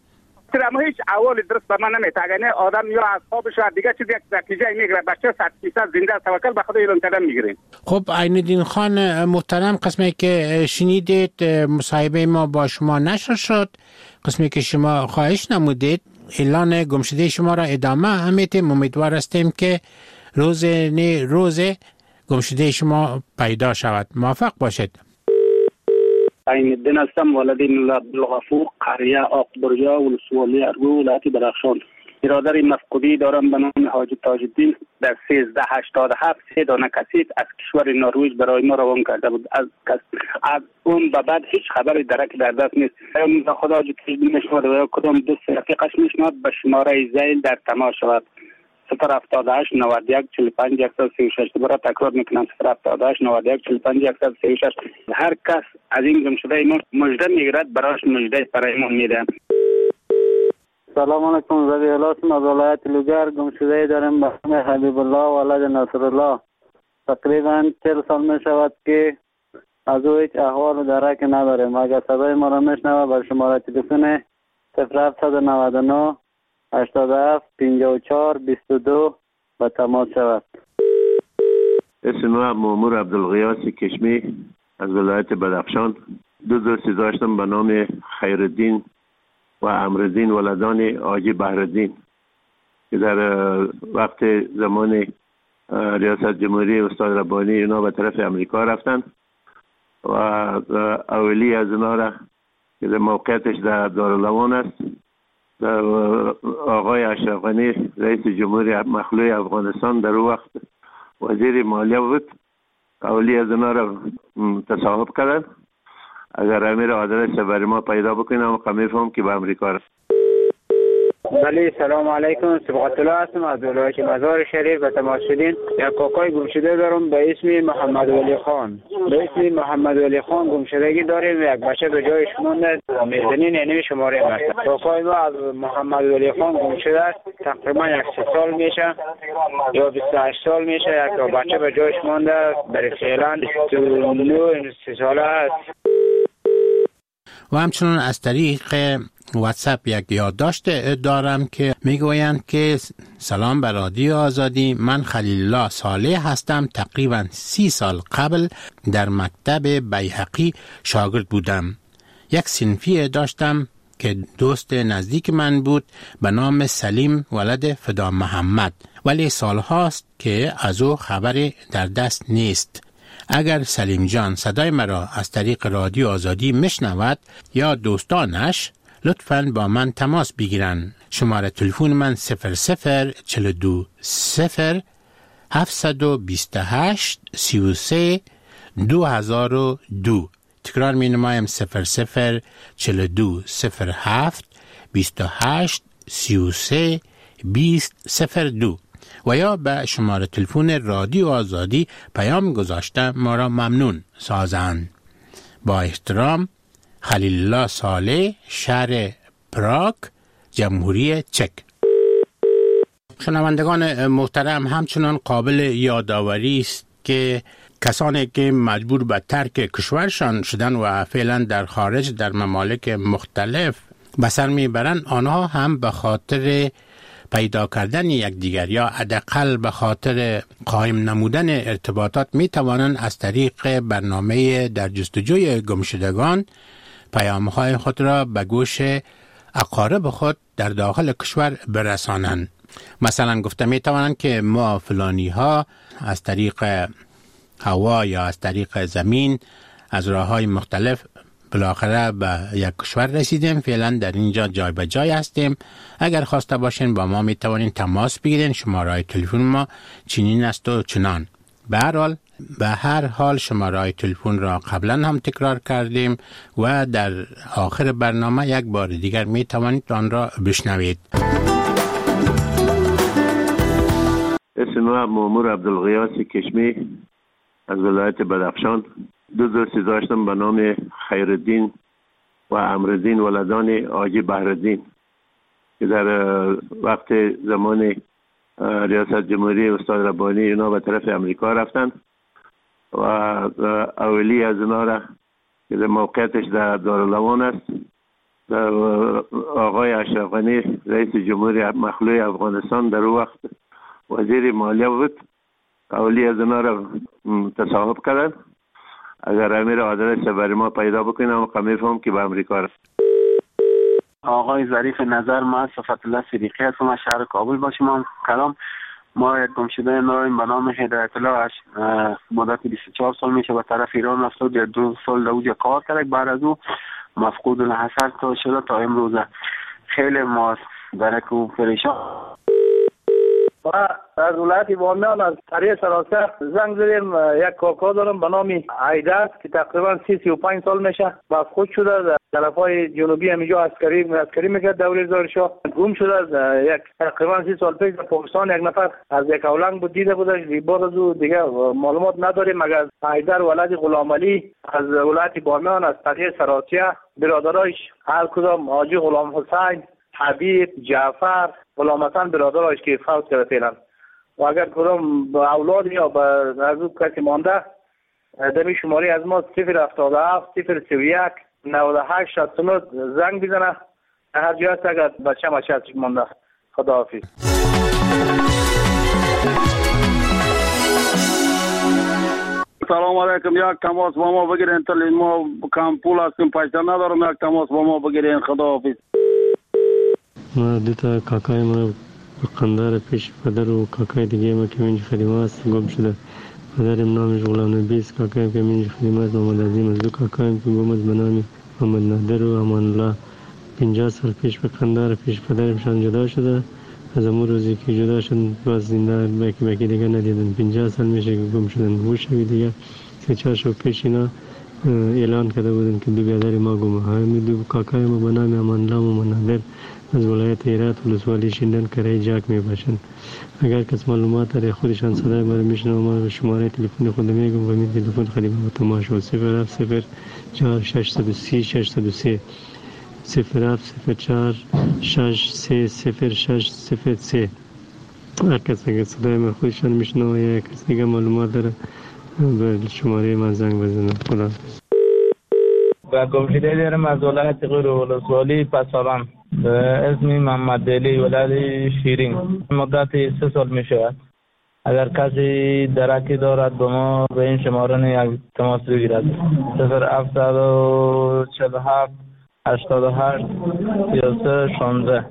اما هیچ اول درست به من نمیتگنه آدم یا اصحابش و دیگه چیزی یک نتیجه میگیره بچه صد فیصد زنده توکل به خدا ایران کردن میگیریم. خب عین‌الدین خان محترم، قسمی که شنیدید مصاحبه ما با شما نشر شد، قسمی که شما خواهش نمودید اعلان گمشده شما را ادامه همیتیم. امیدوار هستیم که روز نه روز گمشده شما پیدا شود. موفق باشید. عین‌الدین هستم، والدین عبدالغفور، قریه آقبریا، ولسوالی ارگو، ولایت درخشان. برادر مفقودی دارم به نام حاجی تاج الدین در سیزده هشتاد و هفت سه دانه کسیف از کشور نروژ برای ما روان کرده بود. از از اون به بعد هیچ خبری درک در دست نیست. خدا حاجی تاج الدین میشود و کدام دوست رفیقش میشود به شماره زیل در تماس شود. صفر هفتاد و هشت نود و یک چهل و پنج صفر سی و شش. دوباره تکرار میکنم صفر هفتاد و هشت نود و یک چهل و پنج صفر سی و شش. هر کس از این گمشده ایمان مژده میگیرد برایش مژده برای ایمان میدم. سلام علیکم. رضی الله اسم از ولایت لوگر گمشده دارم به نام حبیب الله ولد نصر الله. تقریبا چهل سال می شود که از او هیچ احوال و درک نداریم. اگر صدای ما را میشنوه بر شماره تلفن صفر هفت نه نه هشتاد و هفت پنجاه و چهار بیست و دو به تماس شود. اسم ما مامور عبدالغیاس کشمی از ولایت بدخشان. دو دوستی داشتم به نام خیرالدین و امرالدین ولدان حاجی بهرالدین که در وقت زمان ریاست جمهوری استاد ربانی اینا به طرف امریکا رفتن و اولی از اینا را که در موقعیتش در دارالعوان است آقای اشرف غنی رئیس جمهوری مخلوع افغانستان در وقت وزیر مالیه بود. اولی از اینا را تصاحب کردن. اگر امیر آدرس برای ما پیدا بکنم قمی فهم که به امریکا رفت. بله سلام علیکم. صبغت الله هستم از ولایت مزار شریف به تماس شدین. یک کاکای گمشده دارم به اسم محمد ولی خان. به اسم محمد ولی خان گمشدگی داریم. یک بچه به جایش مونده میزنین یعنی شماره است. کاکای ما از محمد ولی خان گمشده است. تقریبا یک سی سال میشه یا بیست و هشت سال میشه. یک بچه به جایش مونده برای فعلا بیست و نه سی ساله است. و همچنان از طریق واتساپ یک یادداشت دارم که میگویند که سلام بر رادیو آزادی، من خلیل الله صالح هستم. تقریبا سی سال قبل در مکتب بیهقی شاگرد بودم. یک صنفی داشتم که دوست نزدیک من بود به نام سلیم ولد فدا محمد، ولی سالهاست که از او خبری در دست نیست. اگر سلیم جان صدای مرا از طریق رادیو آزادی میشنود یا دوستانش لطفاً با من تماس بگیرن. شماره تلفن من صفر صفر چهل و دو صفر هفتصد و بیست و هشت سی و سه دو هزار و دو. تکرار می نمایم صفر صفر چهل و دو صفر هفت بیست و هشت سی و سه بیست صفر دو و یا به شماره تلفن رادیو آزادی پیام گذاشته ما را ممنون سازند. با احترام، خلیل الله صالح، شهر پراگ، جمهوری چک. شنوندگان محترم، همچنان قابل یادآوری است که کسانی که مجبور به ترک کشورشان شدن و فعلا در خارج در ممالک مختلف به سر میبرند، آنها هم به خاطر پیدا کردن یکدیگر یا حداقل به خاطر قائم نمودن ارتباطات می توانند از طریق برنامه در جستجوی گمشدگان پیام‌های خود را به گوش اقارب خود در داخل کشور برسانند. مثلا گفته می توانند که ما فلانی ها از طریق هوا یا از طریق زمین از راه‌های مختلف بالاخره به یک کشور رسیدیم، فعلا در اینجا جای به جای هستیم. اگر خواسته باشین با ما می توانین تماس بگیرین. شماره تلفن ما چنین است و چنان. به هر حال به هر حال شماره تلفن را قبلا هم تکرار کردیم و در آخر برنامه یک بار دیگر می توانید آن را بشنوید. اسم ما مامور عبدالغیاس کشمی از ولایت بدخشان. دو دوستی داشتم به نام خیرالدین و امرالدین ولدان حاجی بهرالدین که در وقت زمان ریاست جمهوری استاد ربانی اینا به طرف امریکا رفتن و اولی از اینا را که در موقعیتش در دارالعوان است آقای اشرف غنی رئیس جمهور مخلوع افغانستان در وقت وزیر مالیه بود، اولی از اونا را تصاحب کردن. اگر امیر آدرس برای ما پیدا بکنم میفهم که به امریکا رفت. آقای ظریف نظر، ما صفت الله صدیقی هستم از شهر کابل با شما کلام. ما یک گمشده داریم به نام هدایت الله، مدت بیست و چهار سال میشه به طرف ایران رفته و دو سال در اونجا کار کرد. بعد از او مفقود الحصر تا شده تا امروز. خیلی ما برک و پریشان. ما از ولایت بامیان از طریق سراسر زنگ زدیم. یک کاکا دارم به نام عیدر که تقریبا سی سی و پنج سال میشه مفقود شده در طرفای جنوبی همینجا عسکری عسکری میکرد دوره زارشاه. گم شده یک تقریبا سی سال پیش در پاکستان. یک نفر از یک اولنگ بود دیده بودش. بعد از او دیگه معلومات نداریم مگر عیدر ولد غلام علی از ولایت بامیان از طریق سراسر برادرایش هر کدام حاجی غلام حسین، حبیب، جعفر، غلام حسن برادرایش که فوت کرده فعلا. و اگر کدام اولاد یا به از او کسی مانده دمی شماری از ما صفر هفتاد و هفت صفر سی و یک نود و هشت شصت و نه زنگ بزنه. هر جای هست اگر بچه مچه هستش مانده. خداحافظ. سلام علیکم. یک تماس با ما بگیرین تا ما کم پول هستیم، پیسه ندارم. یک تماس با ما بگیرین. خداحافظ. ما دوتا کاکای ما قندار پیش پدر و کاکای دیگه ما که منج خدمه است گم شده. پدرم نامش غلام نبی است، کاکایم که منج خدمه است محمد عظیم است. دو کاکایم که گم است به نام محمد نادر و امان الله. پنجاه سال پیش به قندار پیش پدرمشان جدا شده. از امون روزی که جدا شد باز زنده بکی بکی دیگه ندیدن. پنجاه سال میشه که گم شدن. گوشوی دیگه سه چهار شو پیش اینا اعلان کرده بودن که دو برادر ما گم. همین دو کاکای ما به نام امان الله و محمد نادر از ولایت هرات ولسوالی شیندن کرای جاک می باشند. اگر کس معلومات داره خودشان صدای ما رو میشنه و ما شماره تلفن خود میگم و می تلفن خدمت با تماشا صفر هفت صفر چهار ششصد و سی ششصد و سه صفر هفت صفر چهار شش سه صفر شش صفر سه. هر کس اگر صدای ما خودشان میشنه و یا کس دیگه معلومات داره به شماره من زنگ بزنه. خدا و گمشده دارم از ولایت غور ولسوالی پسابان. اسمی محمد علی ولد شیرین. مدت سه سال می شود. اگر کسی درکی دارد به ما به این شماره یک تماس بگیرد. صفر هفتصد و چهل و هفت هشتاد و هشت سی و سه شانزده.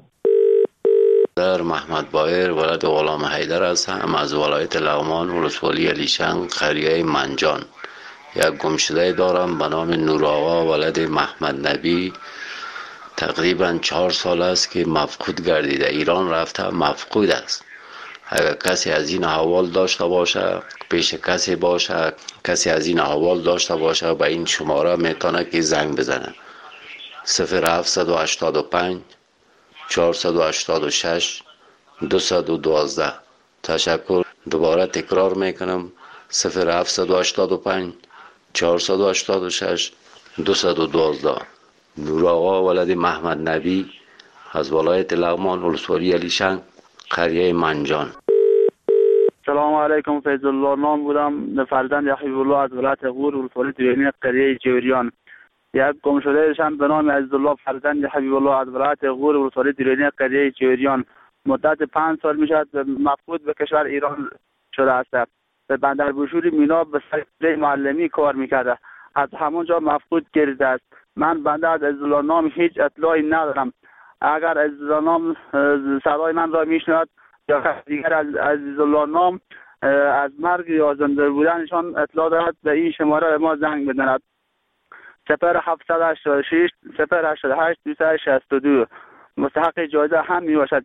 در محمد بایر ولد غلام حیدر هستم از ولایت لغمان ولسوالی علیشنگ قریه منجان. یک گمشده دارم به نام نور آقا ولد محمد نبی. تقریبا چهار سال است که مفقود گردیده. ایران رفته مفقود است. اگر کسی از این احوال داشته باشه، پیش کسی باشه، کسی از این احوال داشته باشه به این شماره میتونه که زنگ بزنه. صفر هفتصد و هشتاد و پنج چهارصد و هشتاد و شش دویست و دوازده. تشکر. دوباره تکرار میکنم. صفر هفتصد و هشتاد و پنج چهارصد و هشتاد و شش دویست و دوازده. نور آقا ولد محمد نبی از ولایت لغمان ولسوالی علیشنگ قریه منجان. سلام علیکم. فیض الله نام بودم، فرزند حبیب الله از ولایت غور ولسوالی دیرینی قریه جوریان. یک گمشده شدم به نام عزیزالله فرزند حبیب الله از ولایت غور ولسوالی دیرینی قریه جوریان. مدت پنج سال میشد مفقود به کشور ایران شده است. به بندر بوشوری مینا به سر معلمی کار میکرده. از همونجا مفقود گردیده است. من بنده از عزیزالله نام هیچ اطلاعی ندارم. اگر عزیزالله نام صدای من را میشنود یا دیگر از عزیزالله نام از مرگ یا زنده بودنشان اطلاع دارد به این شماره ما زنگ بزند. صفر هفتصد و هشتاد و شش صفر هشتاد و هشت دویست و شصت و دو. مستحق جایزه هم می باشد.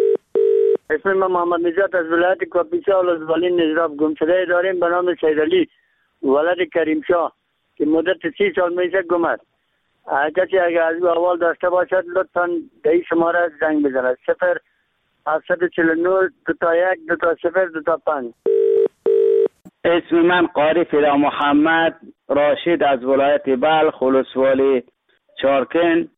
اسم من محمد نجات از ولایت کاپیسا ولسوالی نجراب. گمشده داریم به نام سیدعلی ولد کریم شاه که مدت سی سال میشه گم است. کسی اگر از او احوال داشته باشد لطفا به این شماره زنگ بزند. صفر هفتصد و چهل و نه دو تا یک دو تا صفر دو تا پنج. اسم من قاری فدا محمد راشد از ولایت بلخ ولسوالی چارکن.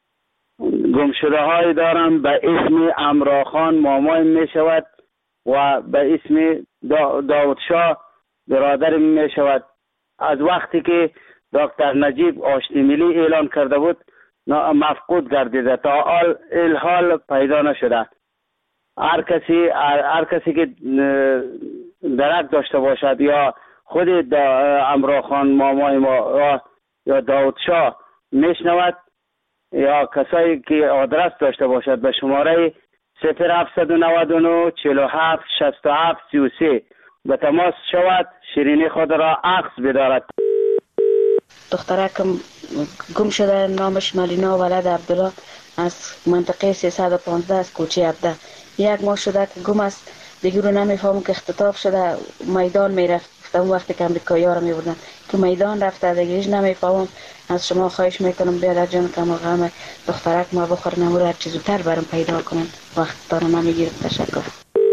گمشده های دارم به اسم امراخان مامای می شود و به اسم دا داود شاه برادر می شود. از وقتی که دکتر نجیب آشتی ملی اعلان کرده بود مفقود گردیده، تا حال الحال پیدا نشده. هر کسی هر کسی که درک داشته باشد یا خود امرا خان مامای ما یا داود شاه میشنود یا کسایی که آدرس داشته باشد به شماره صفر هفت نه نه چهل و هفت شصت و هفت سی و سه به تماس شود، شیرینی خود را عکس بدارد. دخترکم گم شده، نامش ملینا ولد عبدالله از منطقه سیصد و پانزده از کوچه عبده. یک ماه شده که گم است، دیگه رو نمیفهمم که اختطاف شده، میدان میرفت. اون وقتی که امریکایی ها رو میبردن که میدان رفته، دیگه هیچ نمیفهمم. از شما خواهش میکنم بیادر جان کم غم دخترک ما بخور نمور هر چیزو تر برام پیدا کنن، وقت داره نمیگیرد. تشکر.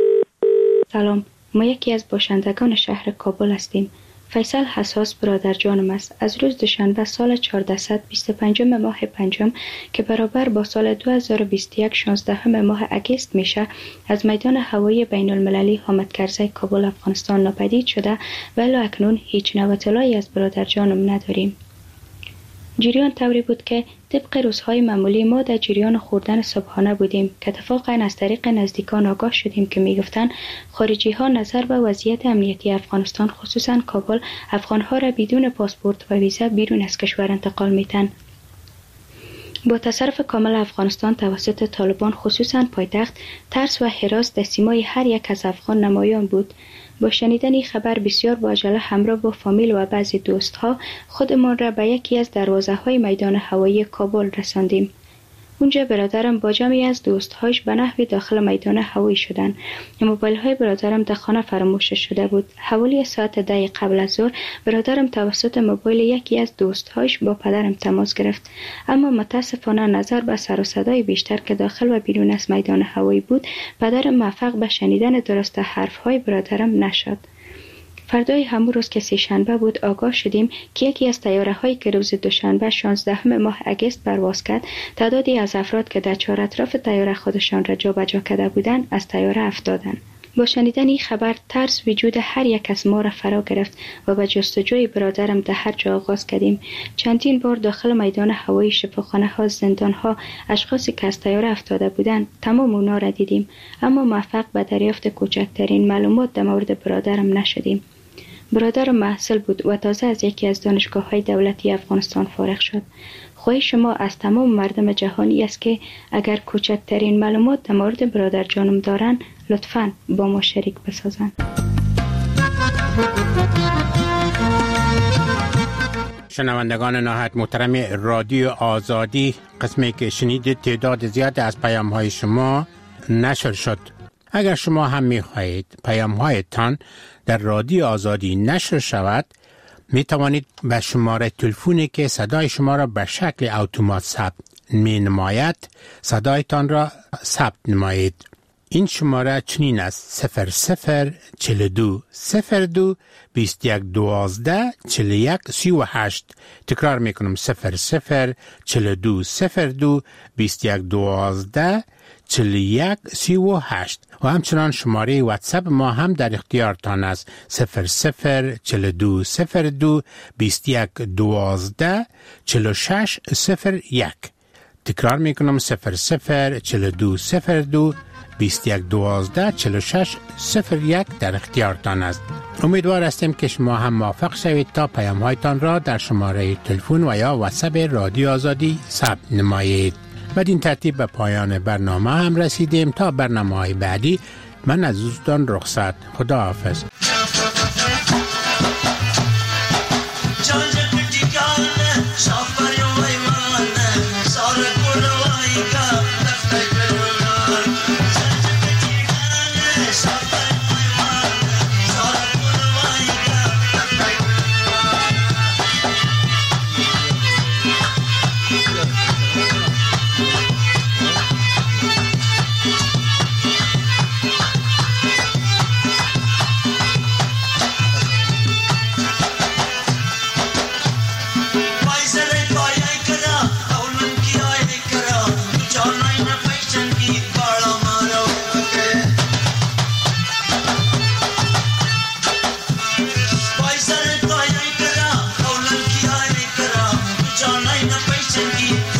سلام، ما یکی از باشندگان شهر کابل هستیم. فیصل حساس برادر جانم است. از روز دوشنبه سال چهارصد و بیست و پنج ماه پنجم که برابر با سال دو هزار و بیست و یک شانزده ماه اگست میشه، از میدان هوایی بین المللی حامد کرزی کابل افغانستان ناپدید شده و الی اکنون هیچ نوع اطلاعی از برادر جانم نداریم. جریان طوری بود که طبق روزهای معمولی ما در جریان خوردن صبحانه بودیم که اتفاقا از طریق نزدیکان آگاه شدیم که میگفتند خارجی ها نظر به وضعیت امنیتی افغانستان خصوصا کابل افغانها را بدون پاسپورت و ویزا بیرون از کشور انتقال میتن. با تصرف کامل افغانستان توسط طالبان خصوصا پایتخت، ترس و هراس در سیمای هر یک از افغان نمایان بود. با شنیدن این خبر بسیار با عجله همراه با فامیل و بعضی دوستها خودمان را به یکی از دروازه های میدان هوایی کابل رساندیم. اونجا برادرم با جمعی از دوستهاش به نحوی داخل میدان هوایی شدند. موبایل های برادرم در خانه فراموش شده بود. حوالی ساعت ده قبل از ظهر برادرم توسط موبایل یکی از دوستهاش با پدرم تماس گرفت، اما متاسفانه نظر به سر و صدای بیشتر که داخل و بیرون از میدان هوایی بود، پدرم موفق به شنیدن درست حرف های برادرم نشد. فردای همون روز که سه‌شنبه بود آگاه شدیم که یکی از طیاره هایی که روز دوشنبه شانزدهم ماه اگست پرواز کرد، تعدادی از افراد که در چهار اطراف طیاره خودشان را جابجا کرده بودند از طیاره افتادند. با شنیدن این خبر ترس وجود هر یک از ما را فرا گرفت و به جستجوی برادرم در هر جا آغاز کردیم. چندین بار داخل میدان هوایی، شفاخانه ها، زندان ها، اشخاصی که از طیاره افتاده بودند تمام اونا را دیدیم، اما موفق به دریافت کوچکترین معلومات در مورد برادرم نشدیم. برادرم محصل بود و تازه از یکی از دانشگاه‌های دولتی افغانستان فارغ شد. خواهش شما از تمام مردم جهانی است که اگر کوچکترین معلومات در مورد برادر جانم دارن لطفاً با ما شریک بسازن. شنوندگان نهایت محترم رادیو آزادی، قسمی که شنیدید تعداد زیاد از پیام‌های شما نشر شد. اگر شما هم می‌خواهید پیام‌هایتان در رادیو آزادی نشر شود، می توانید به شماره تلفنی که صدای شما را به شکل اتومات ثبت می نماید صدایتان را ثبت نمایید. این شماره چنین است: صفر صفر چهل دو صفر دو بیست یک دوازده چهل یک سی و هشت. تکرار می کنم: صفر صفر چهل دو صفر دو بیست یک دوازده چهل یک سی و هشت. و همچنان شماره واتساپ ما هم در اختیارتان است: صفر صفر چهل دو صفر دو بیست یک دوازده چهل شش صفر یک. تکرار می کنم: صفر صفر چهل دو صفر دو بیست یک دوازده چهل شش صفر یک در اختیارتان است. امیدوار هستیم که شما هم موفق شوید تا پیام هایتان را در شماره تلفن و یا واتساپ رادیو آزادی ثبت نمایید. بدین ترتیب به پایان برنامه هم رسیدیم. تا برنامه های بعدی من از دوستان رخصت. خدا حافظ. पैसा रे तो आई करा, कौलन की आए करा, जाना ही ना पैसे की